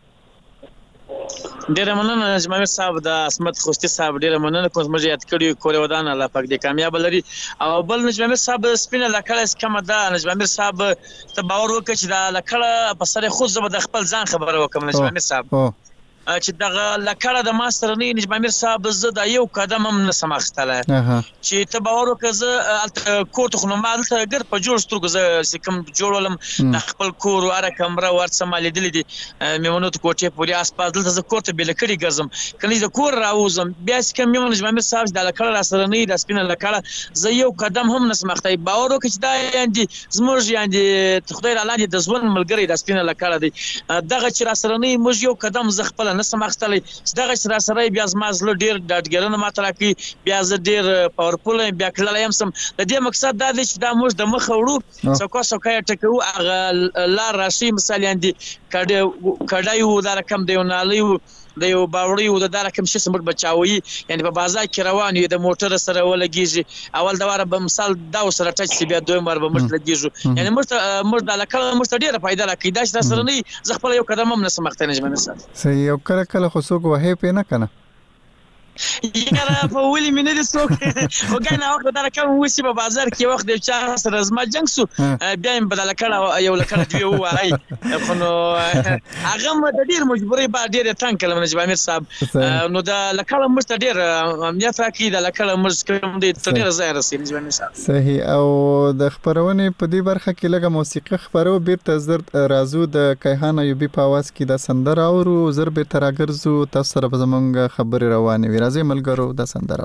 ډیره مننه نجم امیر صاحب د اسمت خوستی صاحب ډیره مننه کوم مې یاد کړی کولې ودان الله پاک دې کامیاب لري او بل نجم امیر صاحب سپینه لکړه کم ده نجم امیر صاحب ته باور وکړي چې دا لکړه په سره خو زه د خپل ځان خبره وکم نجم امیر صاحب چې دغه لکړه د ماستر نه نجم امیر صاحب زه د یو قدم هم نه سمختله چې ته باور وکړه زه کوټ خو ما دلته ګر په جوړ سترګو زه کوم جوړولم د خپل کور اره کمره ورڅ مالې دلی دي میمونو ته کوټه پوری اسپاس دلته زه کوټه بل کړي ګرځم کله زه کور راوزم بیا کوم یو نجم امیر صاحب د لکړه را سره نه د سپینه لکړه زه یو قدم هم نه سمختای باور وکړه چې دا یاندي زموږ یاندي خدای تعالی دې د ځوان ملګری د سپینه لکړه دی دغه چې را سره نه موږ یو قدم زه خپل نه سمختلې دغه سره سره بیا زما زله ډیر ډاډګرنه ماته راکې بیا زه ډیر پاورفول بیا کله هم سم د دې مقصد دا دی چې دا موږ د مخ وړو څوک ټکو هغه لار راشي مثال یاندي کډای وو دا رقم دی نالي د یو باوړی وو دا رقم شي سمټ بچاوي یعنی په بازار کې روان یو د موټر سره ولګیږي اول دا واره به مثال دا سره ټچ سی بیا دوی مر به مشت لګیږي یعنی مشت د لکه مشت ډیره فائدہ راکې دا سره نه ز خپل یو قدم هم نه سمخته نه جمع مثال صحیح یو کله خو څوک وهې پې نه کنه یاره په ولې مینه دي څوک وګاینه وخت دا رقم وسی په بازار کې وخت د چا سره زما جنگ سو بیا هم بدل کړه یو لکه دی وای خو نو هغه د ډیر مجبورې با ډیر تنگ کلم نجیب امیر صاحب نو دا لکه مست ډیر امنیت راکې دا لکه مز کوم دی ډیر ځای رسې نجیب امیر صاحب صحیح او د خبرونه په دې برخه کې لګه موسیقي خبرو بیرته زر رازو د کیهان ایوبی په आवाज کې د سندره او زر به تراګرزو تاسو سره زمونږ خبري روانه وي راځي ملګرو د سندره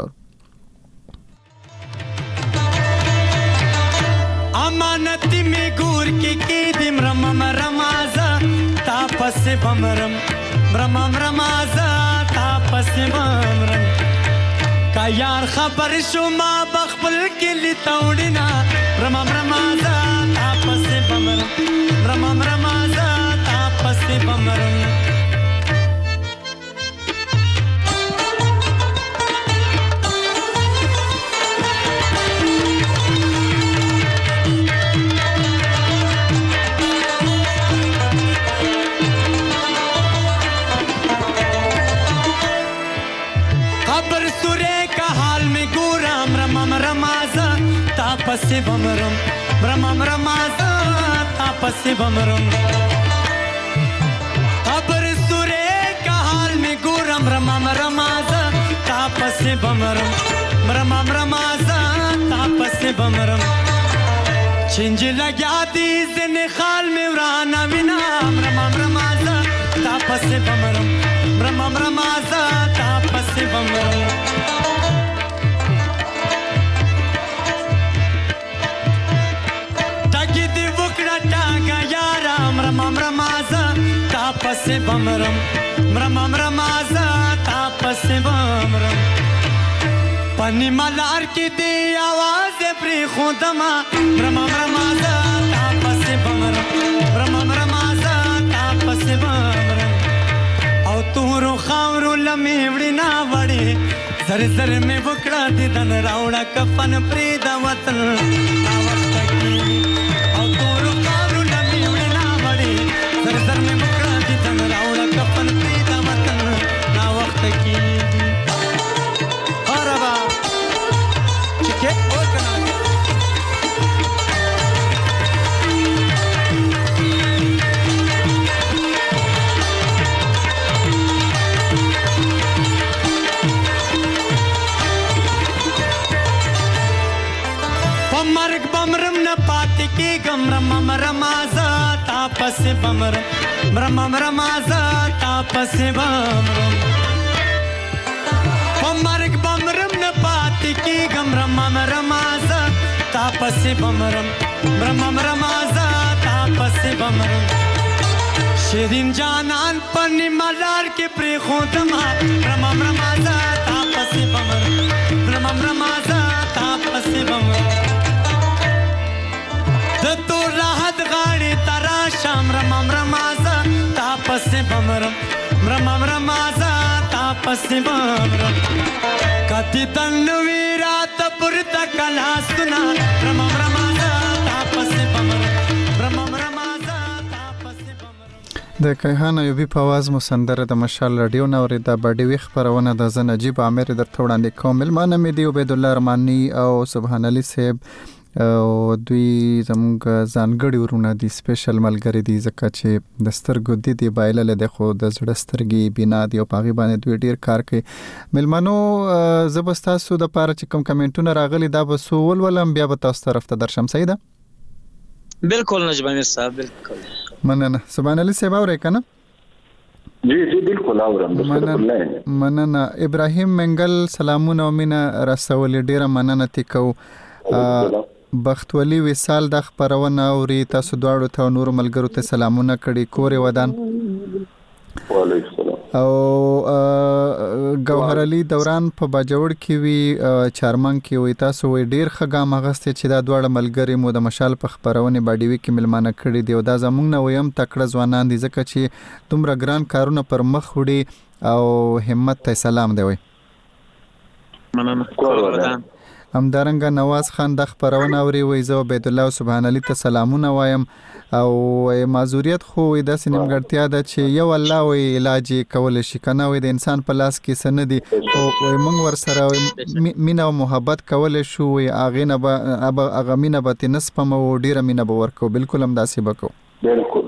امانت می ګور کې دیم رمم رمازا تاپس بمرم رمم رمازا تاپس بمرم کا یار خبر شما بخبل کې لتاوډینا رمم رمازا تاپس بمرم رمم رمازا تاپس بمرم تاپس بمرم برمم رمازا تاپس بمرم خبر سورے کا حال میں گورم رمم رمازا تاپس بمرم برمم رمازا تاپس بمرم چنج لگیا دی زن خال میں ورانا ونام رمم رمازا تاپس بمرم برمم رمازا تاپس بمرم رمم رمازا تاپس بمرم رمم رمازا تاپس بمرم پنی ملار کی دی آواز پری خودما رمم رمازا تاپس بمرم رمم رمازا تاپس بمرم او تورو خاورو لمی وڑی نا وڑی زر زر میں وکڑا دی دن راوڑا کفن پریدا وطن نا وقت کی او تورو خاورو لمی وڑی نا زر زر میں مکڑا دی تن راوڑا کفن پریدا وطن نا وقت کی اور ابا چکے اور کنا پمرگ بمرم نا پاتی کی گم رمم رمازا تاپس بمرم رمم رمازا تاپس بمرم پمرگ بمرم نا پاتی کی گم رمم رمازا تاپس بمرم رمم رمازا تاپس بمرم شیرین جانان پنی ملار کے پری خودما رمم رمازا تاپس بمرم رمم رمازا تاپس بمرم تو راحت غاڑی تراشم رمم رمازا تاپس بمرم رمم رمازا تاپس بمرم کتی تنوی رات پرتا کلا سنا رمم رمازا تاپس بمرم رمم رمازا تاپس بمرم د کیهان ایوبی په आवाज مو سندره د مشال رادیو نو ورته باډي خبرونه د نجیب عامر در وړاندې کوم ملمانه مې دی عبید الله رحماني او سبحان علي صاحب او دوی زموږ ځانګړي ورونه دي سپیشل ملګری دي ځکه چې د سترګو د دی بایلل د خو د زړه سترګې بنا دی او پاغي باندې دوی ډیر کار کوي ملمنو زبستاسو د پاره چې کوم کمنټونه راغلي دا به سو ولولم بیا به تاسو طرف ته درشم سیده بالکل نجیب امیر صاحب بالکل مننه سبحان الله صاحب اورئ کنه جی بالکل اورم مننه ابراهیم منګل سلامونه او مینا رسول ډیره مننه تکو بختولی وصال د خبرونه اوري تاسو دواړو ته نور ملګرو ته سلامونه کړي کورې ودان وعلیکم السلام او ګوهر علي دوران په باجوړ کې وی چارمن کې وی تاسو وی ډیر خګام غسته چې دا دواړه ملګری مو د مشال په خبرونه باډیوي کې ملمانه کړی دی او دا زمونږ نه ویم تکړه ځوانان دي ځکه چې دومره ګران کارونه پر مخ وړي او همت ته سلام دی وی مننه همدارنګه نواز خان د خبرونه اوري وی زه عبد الله سبحان الله ته سلامونه وایم او معذوریت خو د سینمګړتیا د چې یو الله وی علاج کول شي کنه وی د انسان په لاس کې سن دي او موږ ور سره مینا او محبت کول شو وی اغه نه اغه مینا به تنسپم او ډیره مینا به ورکو بالکل هم داسې بکو بالکل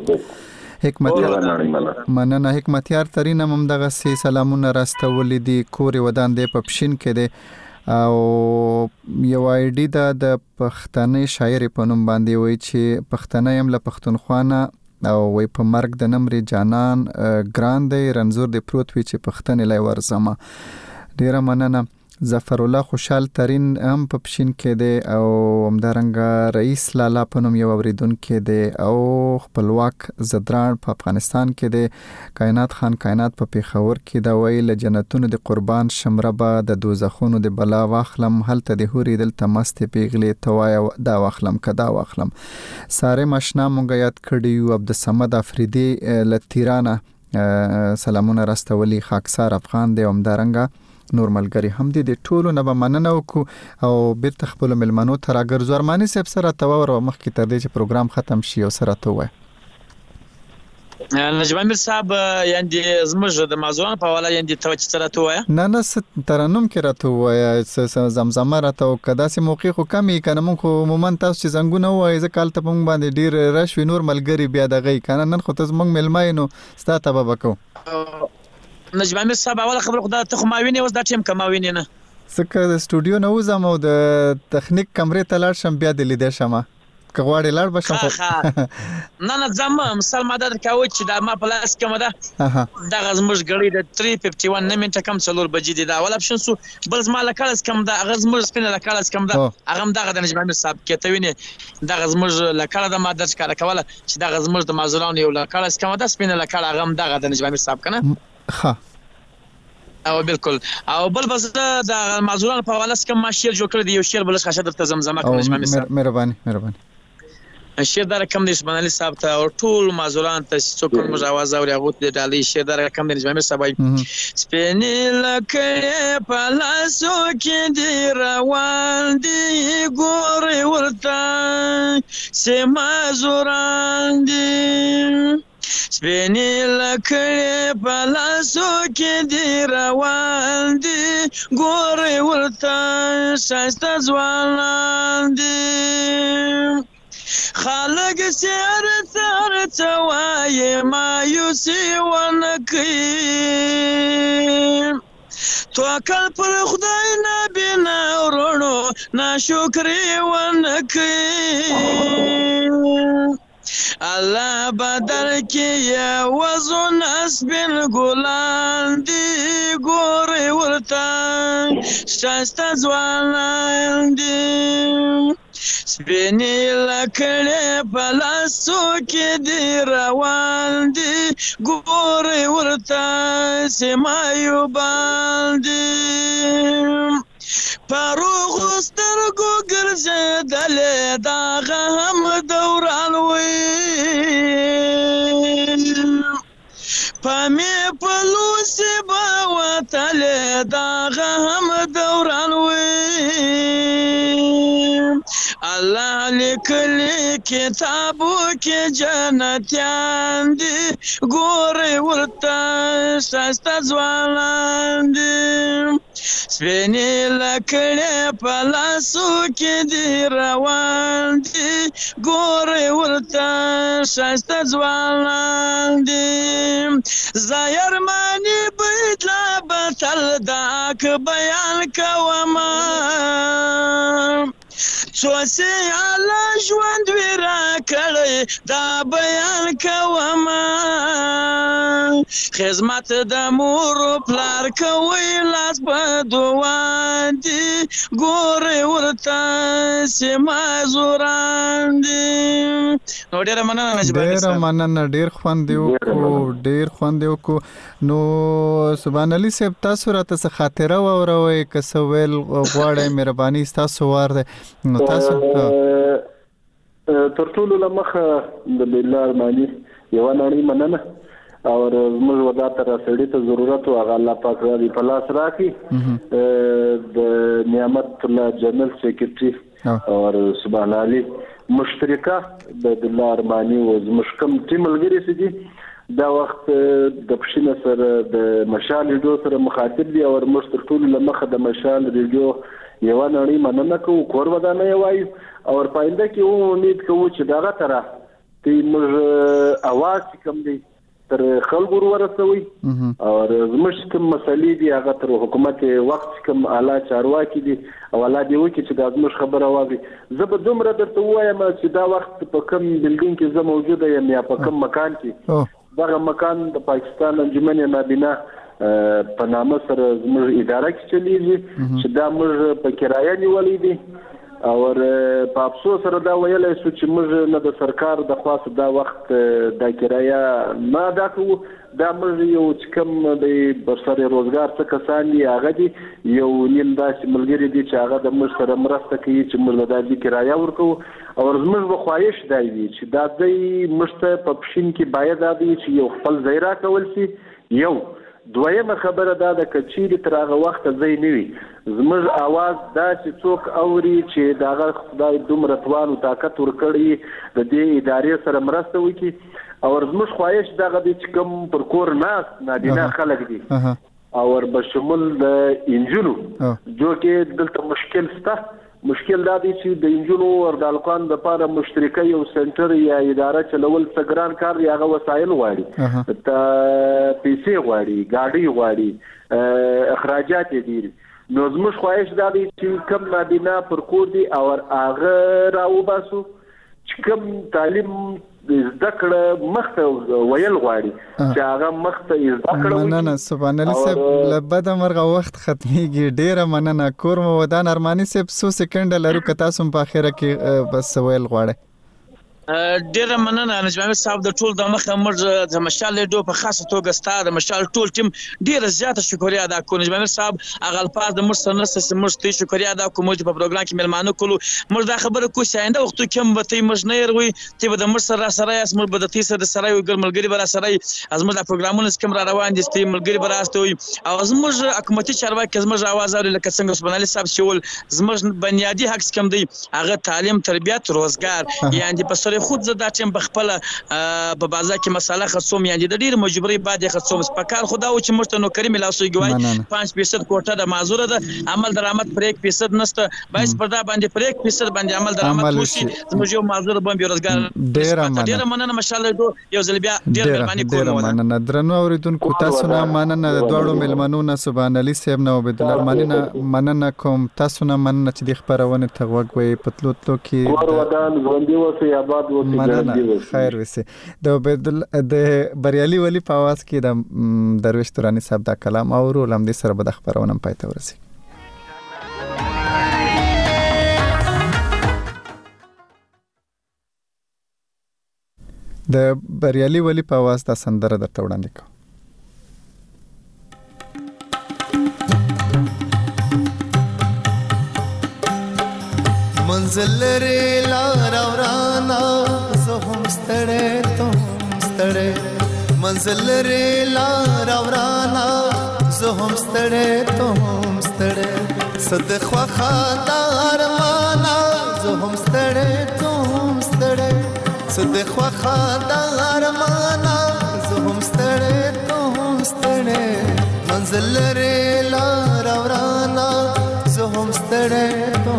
مننه حکمتیار ترين هم دغه سي سلامونه راستولې دي کور ودان دی په پښین کې دی او یو آیډي د پښتني شاعر په نوم باندې وای چې پښتنه يم له پښتونخوانه او وای په مرګ د نمرې جانان ګران دی رنزور دی پروت وی چې پښتنه لای ورزما ډیره مننه ظفر الله خوشحال ترين هم په پښین کې دی او همدارنګه رئیس لالا په نوم یو اوریدونکو دی او خپلواک زدران په افغانستان کې دی کائنات خان کائنات په پیښور کې دا ویل جنتونو د قربان شمربه د دوزخونو د بلا واخلم هلته د هوري دلته مست پیغلې توای دا واخلم کدا واخلم ساره مشنا مونږ یاد کړیو عبد الصمد افریدی لتیرانه سلامونه راستولي خاکسار افغان دی همدارنګه نور ملګری هم دي د ټولو نه به مننه وکړو او بیرته خپل ملمنو تر اگر زورماني صاحب سره تاور مخکې تر دې چې پروګرام ختم شي او سره ته وای نجم امیر صاحب یاندې زموږ د مازون په حواله یاندې ته چې سره ته وای نه ترنم کې راته وای زمزمه راته او کداسې موقع خو کمی کنه مونږ عموما تاسو چې زنګونه وای ځکه ته مونږ باندې ډیر رش نور ملګری بیا دغه کنه نن خو تاسو مونږ ملماینو ستا ته بکو نجم امیر صاحب اول خبر خدای ته خو ما ویني اوس دا ټیم کما ویني نه څنګه د سټوډیو نه وزم او د تخنیک کمرې ته لاړ شم بیا د لیدې شمه کغواړې لاړ بشم نه زم مثال ما دا کاوه چې دا ما پلاس کوم دا غزمج غړي د 351 نمنټه کم څلور بجې دي دا اول اپشن سو بل زما لکاس کم دا غزمج سپینه لکاس کم دا هغه دا د نجم امیر صاحب کې ته ویني دا غزمج لکاله د ما درس کار کوله چې دا غزمج د مازوران یو لکاس کم دا سپینه لکاله هغه دا د نجم امیر صاحب کنه او بالکل او بل بس د مازوران په حواله کوم ما شعر جوړ کړی دی یو شعر بل ښه درته زمزمه کوم نجم امیر صاحب مهرباني شعر در کم د اسمان علي صاحب ته او ټول مازوران ته څوک موږ आवाज اوري هغه د ډالۍ شعر در کم د نجم امیر صاحب سپینې لکه په لاسو کې دی روان دی ګورې ورته سه مازوران دی سپینې لکړې په لاسو کې دی روان دی ګورې ورته ښایسته ځوانان دي خلک څه وایي مایوسي ونه کوي توکل پر خدای نه بنا ورونو ناشکري ونه کوي الله بدر کې وزن اسبن ګلان دی ګورې ورته ښایسته ځوانان دي سپینې لکړې په لاسو کې دی روان دی ګورې ورته سیمایو باندې پروغو سترګو ګرځېدلې دغه هم دوران وي پامې په لوسې به وتلې دغه هم دوران وي الله لیکلی کتابو کې جنتیان دي ګورې ورته ښایسته ځوانان دي سپینې لکړې په لاسو کې دی روان دي ګورې ورته ښایسته ځوانان دي زایرماني بیت لا بتل داک بیان کومه څو سیاله ژوند وی را کړی دا بیان کوم خدمت د مور پلار کوي لاس په دعا دي ګورې ورته سما زوران دي نو ډېر مننه ډېر خوند یو کو نو سبحان الله صاحب تاسو راته څه خاطره واوروي که څه ویل غواړئ مهرباني تاسو وار ده نو تاسو تر ټولو لمخه د بالله ارماني یو نړۍ مننه او موږ ودا تر سړی ته ضرورت او الله پاک دې په لاس راکړي د نعمت الله جنرال سیکریټري او سبحان الله مشترکه د بالله ارماني او مشکم ټیم ملګری سي دي دا وخت د پښینه سره د مشال ریډیو سره مخاطب دي او موږ تر ټولو لمخه د مشال ریډیو یو نړۍ مننه کوو کور ودانه وایي او پاینده کې امید کوو چې دغه طرح تی موږ اواز کم دی تر خلکو ورسوي او زموږ کوم مسلې دي هغه تر حکومت وخت کوم اعلی چارواکي دي او الله دې وکړي چې دا زموږ خبره واوري زه به دومره درته وایم چې دا وخت په کوم بلډینګ کې زه موجوده یم یا په کوم مکان کې دغه مکان د پاکستان انجمن نابینا په نامه سره زموږ اداره کې چلیږي چې دا موږ په کرایه نیولې دي او په افسوس سره دا ویلای شو چې موږ نه د سرکار د خاص دا وخت د کرایه نه ادا کوو دا موږ یو کم د بسره روزګار څخه کسان دي هغه دي یو نیم داسې ملګری دي چې هغه د موږ سره مرسته کوي چې موږ د دې کرایه ورکو او زموږ په خواهش دی چې دا د مشته په پښین کې باید دی چې یو خپل ځای را کول شي یو دویمه خبره دا د کچېری تر هغه وخت ځای نیوي زموږ आवाज دا چې څوک اوري چې داغه خدای دومره توان او طاقت ورکړي د دې ادارې سره مرسته وکړي او زموږ خواهش دغه د کوم پر کور ناس نادینا خلک دي او بشمول د انجنونو جو کې دلته مشکل دا دی چې د انجنونو ور د القان د لپاره مشترکه یو سنټر یا اداره چلول څګران کار یا وسایل غواړي ته پیسې غواړي ګاډي غواړي اخراجات دي نو زموږ خواهش دا دی چې کم نابینا پر کور دي او هغه راوباسو چې کم تعلیم زده کړه مخته ویل غواړي چې هغه مخته زده کړه مننه سبحان الله صاحب لبد مرغه وخت ختميږي ډیره مننه کور مو ودان ارماني صاحب 100 سکند لرو که تاسو په اخره کې بس ویل غواړي ډیر مننه نجم صاحب د ټول د مخه مرز د مشال ډو په خاصه توګه ستاره د مشال ټول ټیم ډیر زیاته شکریا ادا کوم نجم صاحب اغه الفاظ د مرسته نسس مرسته شکریا ادا کوم چې په پروګرام کې ملمانو کولو مرز دا خبره کو ساينده وخت کې مته مجنیر وي چې د مرسته را سره اس مر بد تیسه د سره یو ګرملګری بر سره ازمر د پروګرامونو سکم را روان دي ستې ملګری بر استه وي او ازمر حکومتي چارواکي ازمر आवाज اوري لکه څنګه سبحان الله صاحب شول زمر بنیادی حق کم دی هغه تعلیم تربیت روزګار یعنی په سره خود زدا چې بخپله په بازار کې مساله خصوم یعنی د ډیر مجبوري بعد خصوم سپکار خدا او چې مرته نوکری ملاسوي ګوای 5% کوټه د معذوره ده عمل درآمد پر 1% نسته 22 پردا باندې پر 1% باندې عمل درآمد کوشي زموږ یو معذوره باندې روزګار ډیر مننه ماشاءالله یو ځل بیا ډیر مهرباني کوم مننه درنو اوریدونکو تاسو نه مننه د دوړو ملمنو نه سبحان الله صاحب نو عبد الله مننه کوم تاسو نه مننه چې د خبرونه ته وګوي پتلوتلو کې ور ودان ژوندۍ وسی آباد وسی خیر وسی د بریالي ولی په आवाज کې د درویش تورانی صاحب دا کلام او ولهم دې سره به د خبرونه پاتې ورسي د بریالي ولی په आवाज دا سندره درته وړاندې کوم منزل لري لار ورانا زه هم ستړی ته هم ستړی منزل لري لار ورانا زه هم ستړی ته هم ستړی صد خوخه د ارمانا زه هم ستړی ته هم ستړی صد خوخه د ارمانا زه هم ستړی ته هم ستړی منزل لري لار ورانا زه هم ستړی ته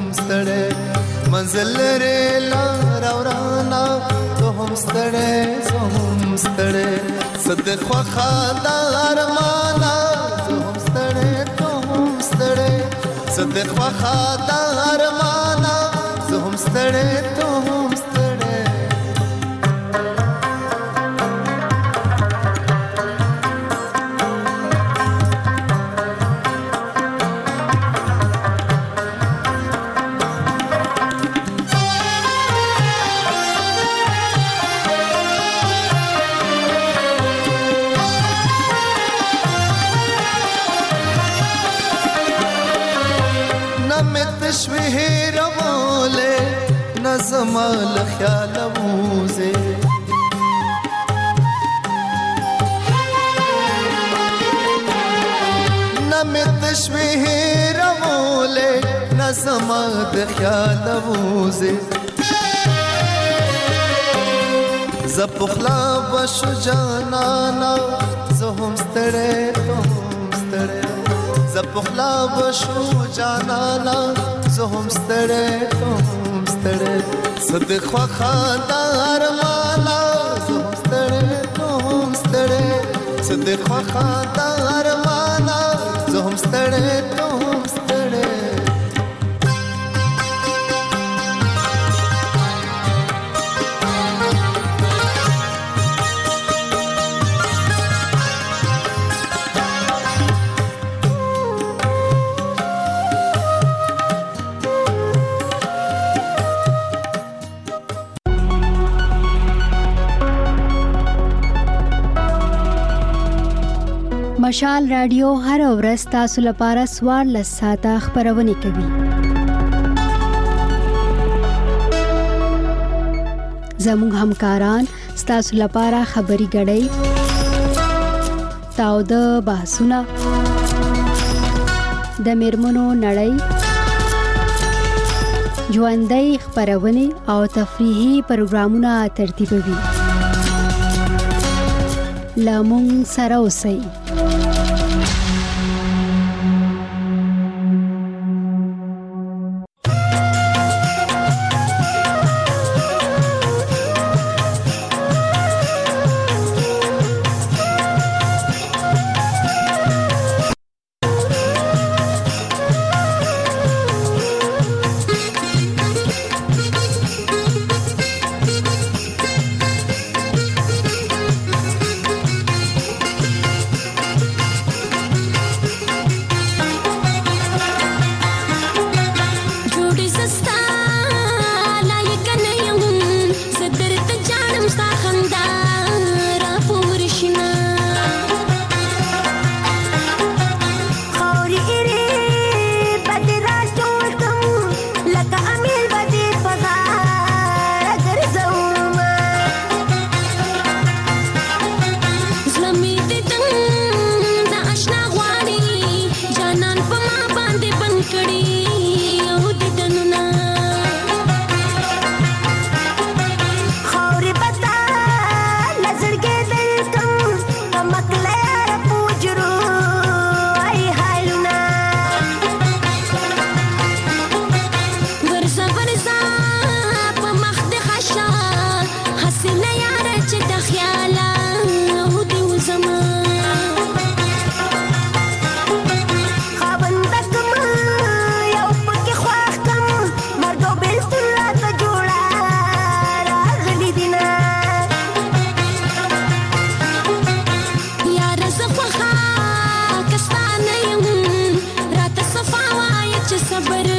منزل لري لار ورانا ته هم ستړی صد خوخه د ارمانا زه هم ستړی ته هم ستړی صد خوخه د ارمانا تشویه روله نظم الخیال موزه نمی تشویه روله نظم الخیال موزه زپخلا بشو جانانا زهم ستړې توم ستړې زپخلا بشو جانانا زهم ستړې توم ستړې صدخوا خاندار مالا زهم ستړې توم ستړې صدخوا خاندار مالا زهم ستړې توم ستړې مشال رادیو هر ورځ تاسو لپاره 14 ساعته خبرونه کوي. زموږ همکاران تاسو لپاره خبري غړي تاو د بحثونه د میرمنو نړۍ ژوندۍ خبرونه او تفریحي پروګرامونه ترتیبوي. لامون سره اوسئ. صبر